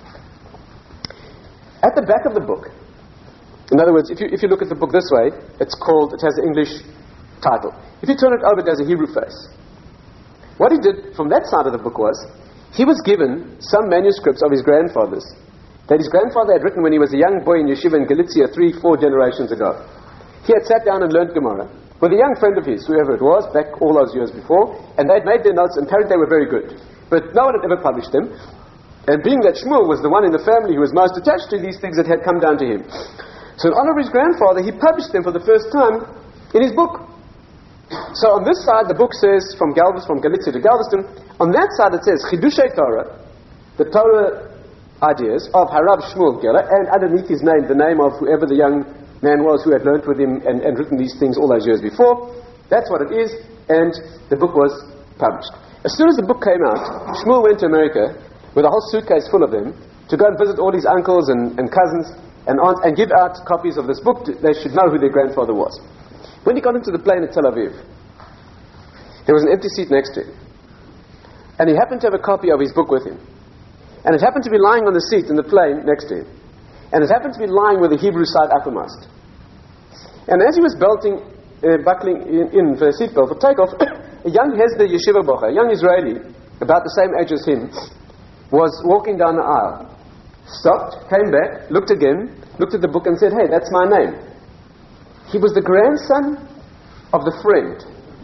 At the back of the book, in other words, if you, if you look at the book this way, it's called, it has the English title. If you turn it over, it has a Hebrew face. What he did from that side of the book was, he was given some manuscripts of his grandfather's that his grandfather had written when he was a young boy in yeshiva in Galicia three, four generations ago. He had sat down and learned Gemara with a young friend of his, whoever it was, back all those years before, and they'd made their notes, and apparently they were very good. But no one had ever published them. And being that Shmuel was the one in the family who was most attached to these things that had come down to him. So in honor of his grandfather, he published them for the first time in his book. So on this side, the book says, from Galveston, from Galicia to Galveston. On that side, it says, Chidushei Torah, the Torah ideas of Harav Shmuel Geller, and underneath his name, the name of whoever the young man was who had learnt with him and, and written these things all those years before. That's what it is, and the book was published. As soon as the book came out, Shmuel went to America with a whole suitcase full of them to go and visit all his uncles and, and cousins and aunts and give out copies of this book. To, they should know who their grandfather was. When he got into the plane at Tel Aviv, there was an empty seat next to him. And he happened to have a copy of his book with him. And it happened to be lying on the seat in the plane next to him. And it happened to be lying with the Hebrew side uppermost. And as he was belting, uh, buckling in, in for a seatbelt for takeoff, a young Hesder Yeshiva Bocher, a young Israeli, about the same age as him, was walking down the aisle. Stopped, came back, looked again, looked at the book and said, hey, that's my name. He was the grandson of the friend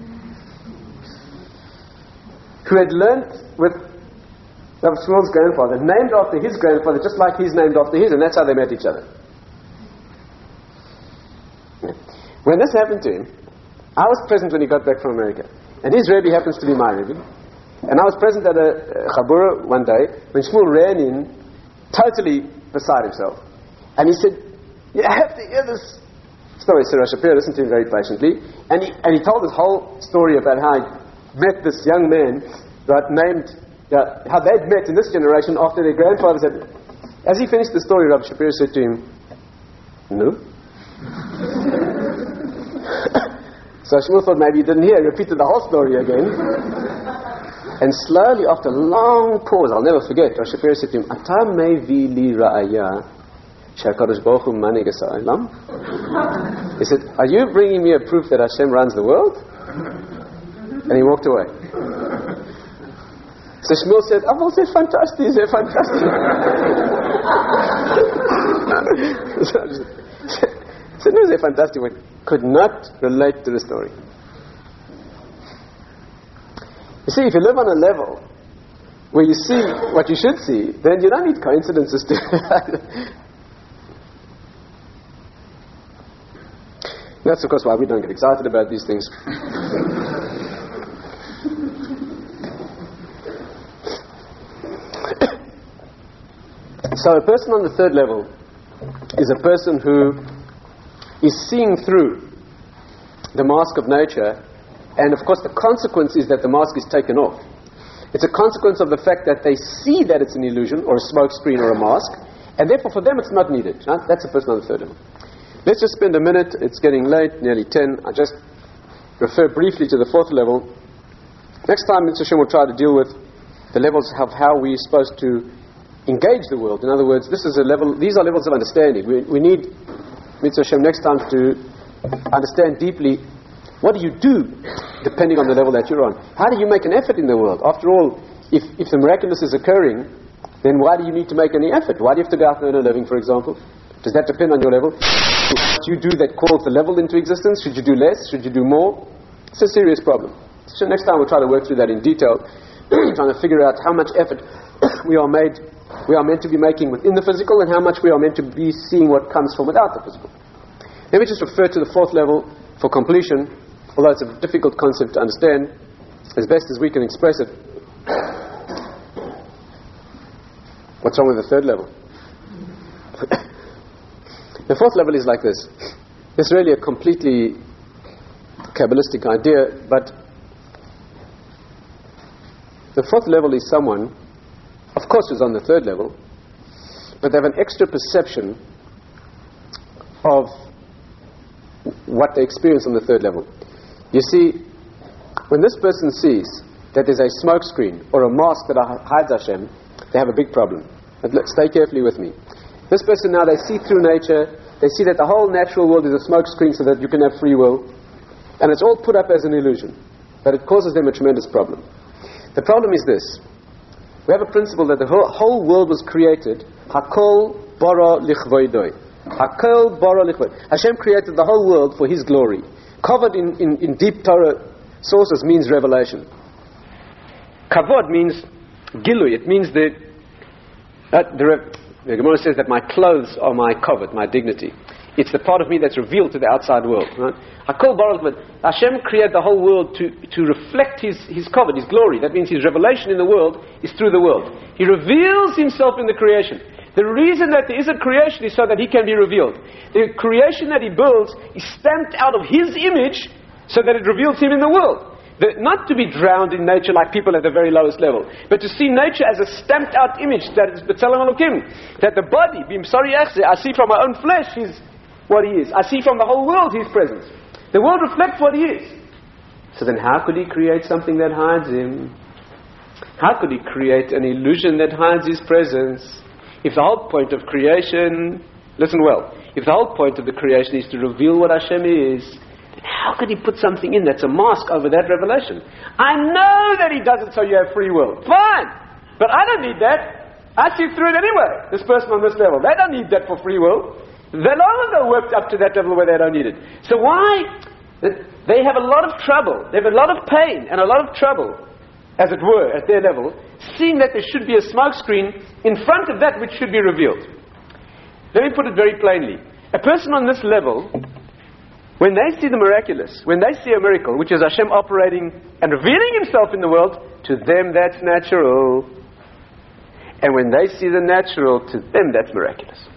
who had learnt with Rav Shmuel's grandfather, named after his grandfather, just like he's named after his, and that's how they met each other. When this happened to him, I was present when he got back from America, and his Rebbe happens to be my Rebbe, and I was present at a, a Chabura one day when Shmuel ran in, totally beside himself, and he said, you have to hear this story. So Rosh Shapiro listened to him very patiently, and he, and he told this whole story about how he met this young man, right, named Yeah, how they'd met in this generation after their grandfathers had... As he finished the story, Rabbi Shapiro said to him, no? So Shmuel thought maybe he didn't hear. He repeated the whole story again. And slowly, after a long pause, I'll never forget, Rabbi Shapiro said to him, Ata mevi li ra'aya she'HaKadosh Baruch Hu maneg es ha'olam? He said, are you bringing me a proof that Hashem runs the world? And he walked away. So Shmuel said, oh, well, c'est fantastic, c'est fantastic. So no, c'est fantastic, but could not relate to the story. You see, if you live on a level where you see what you should see, then you don't need coincidences to... That's, of course, why we don't get excited about these things. So a person on the third level is a person who is seeing through the mask of nature, and of course the consequence is that the mask is taken off. It's a consequence of the fact that they see that it's an illusion or a smoke screen or a mask, and therefore for them it's not needed. Right? That's a person on the third level. Let's just spend a minute, it's getting late, nearly ten. I just refer briefly to the fourth level. Next time, Mitzvah Hashem will try to deal with the levels of how we're supposed to engage the world. In other words, this is a level. These are levels of understanding. We, we need Mitzvah Hashem next time to understand deeply what do you do depending on the level that you're on. How do you make an effort in the world? After all, if if the miraculous is occurring, then why do you need to make any effort? Why do you have to go out and earn a living, for example? Does that depend on your level? What you do that calls the level into existence? Should you do less? Should you do more? It's a serious problem. So next time we'll try to work through that in detail, trying to figure out how much effort we are made, we are meant to be making within the physical, and how much we are meant to be seeing what comes from without the physical. Let me just refer to the fourth level for completion, although it's a difficult concept to understand, as best as we can express it. What's wrong with the third level? The fourth level is like this. It's really a completely Kabbalistic idea, but the fourth level is someone, of course, who's on the third level, but they have an extra perception of what they experience on the third level. You see, when this person sees that there's a smoke screen or a mask that hides Hashem, they have a big problem. But look, stay carefully with me. This person now, they see through nature, they see that the whole natural world is a smoke screen so that you can have free will, and it's all put up as an illusion, but it causes them a tremendous problem. The problem is this. We have a principle that the whole, whole world was created, Hakol bara lichvoidoi. Hakol bara lichvoidoi. Hashem created the whole world for His glory. Covered in, in, in deep Torah sources means revelation. Kavod means gilui. It means the, uh, the, re- the Gemara says that my clothes are my kavod, my dignity. It's the part of me that's revealed to the outside world. Right? Hakol bara lichvoidoi. Hashem created the whole world to, to reflect His, His kavod, His glory. That means His revelation in the world is through the world. He reveals Himself in the creation. The reason that there is a creation is so that He can be revealed. The creation that He builds is stamped out of His image so that it reveals Him in the world. The, not to be drowned in nature like people at the very lowest level, but to see nature as a stamped out image that is B'Tselem Elokim. That the body, B'Msari Echze, I see from my own flesh He's what He is. I see from the whole world His presence. The world reflects what He is. So then how could He create something that hides Him? How could He create an illusion that hides His presence? If the whole point of creation, listen well, if the whole point of the creation is to reveal what Hashem is, then how could He put something in that's a mask over that revelation? I know that He does it so you have free will. Fine! But I don't need that. I see through it anyway. This person on this level, they don't need that for free will. They're no longer worked up to that level where they don't need it. So why? They have a lot of trouble. They have a lot of pain and a lot of trouble, as it were, at their level, seeing that there should be a smoke screen in front of that which should be revealed. Let me put it very plainly. A person on this level, when they see the miraculous, when they see a miracle, which is Hashem operating and revealing Himself in the world, to them that's natural. And when they see the natural, to them that's miraculous.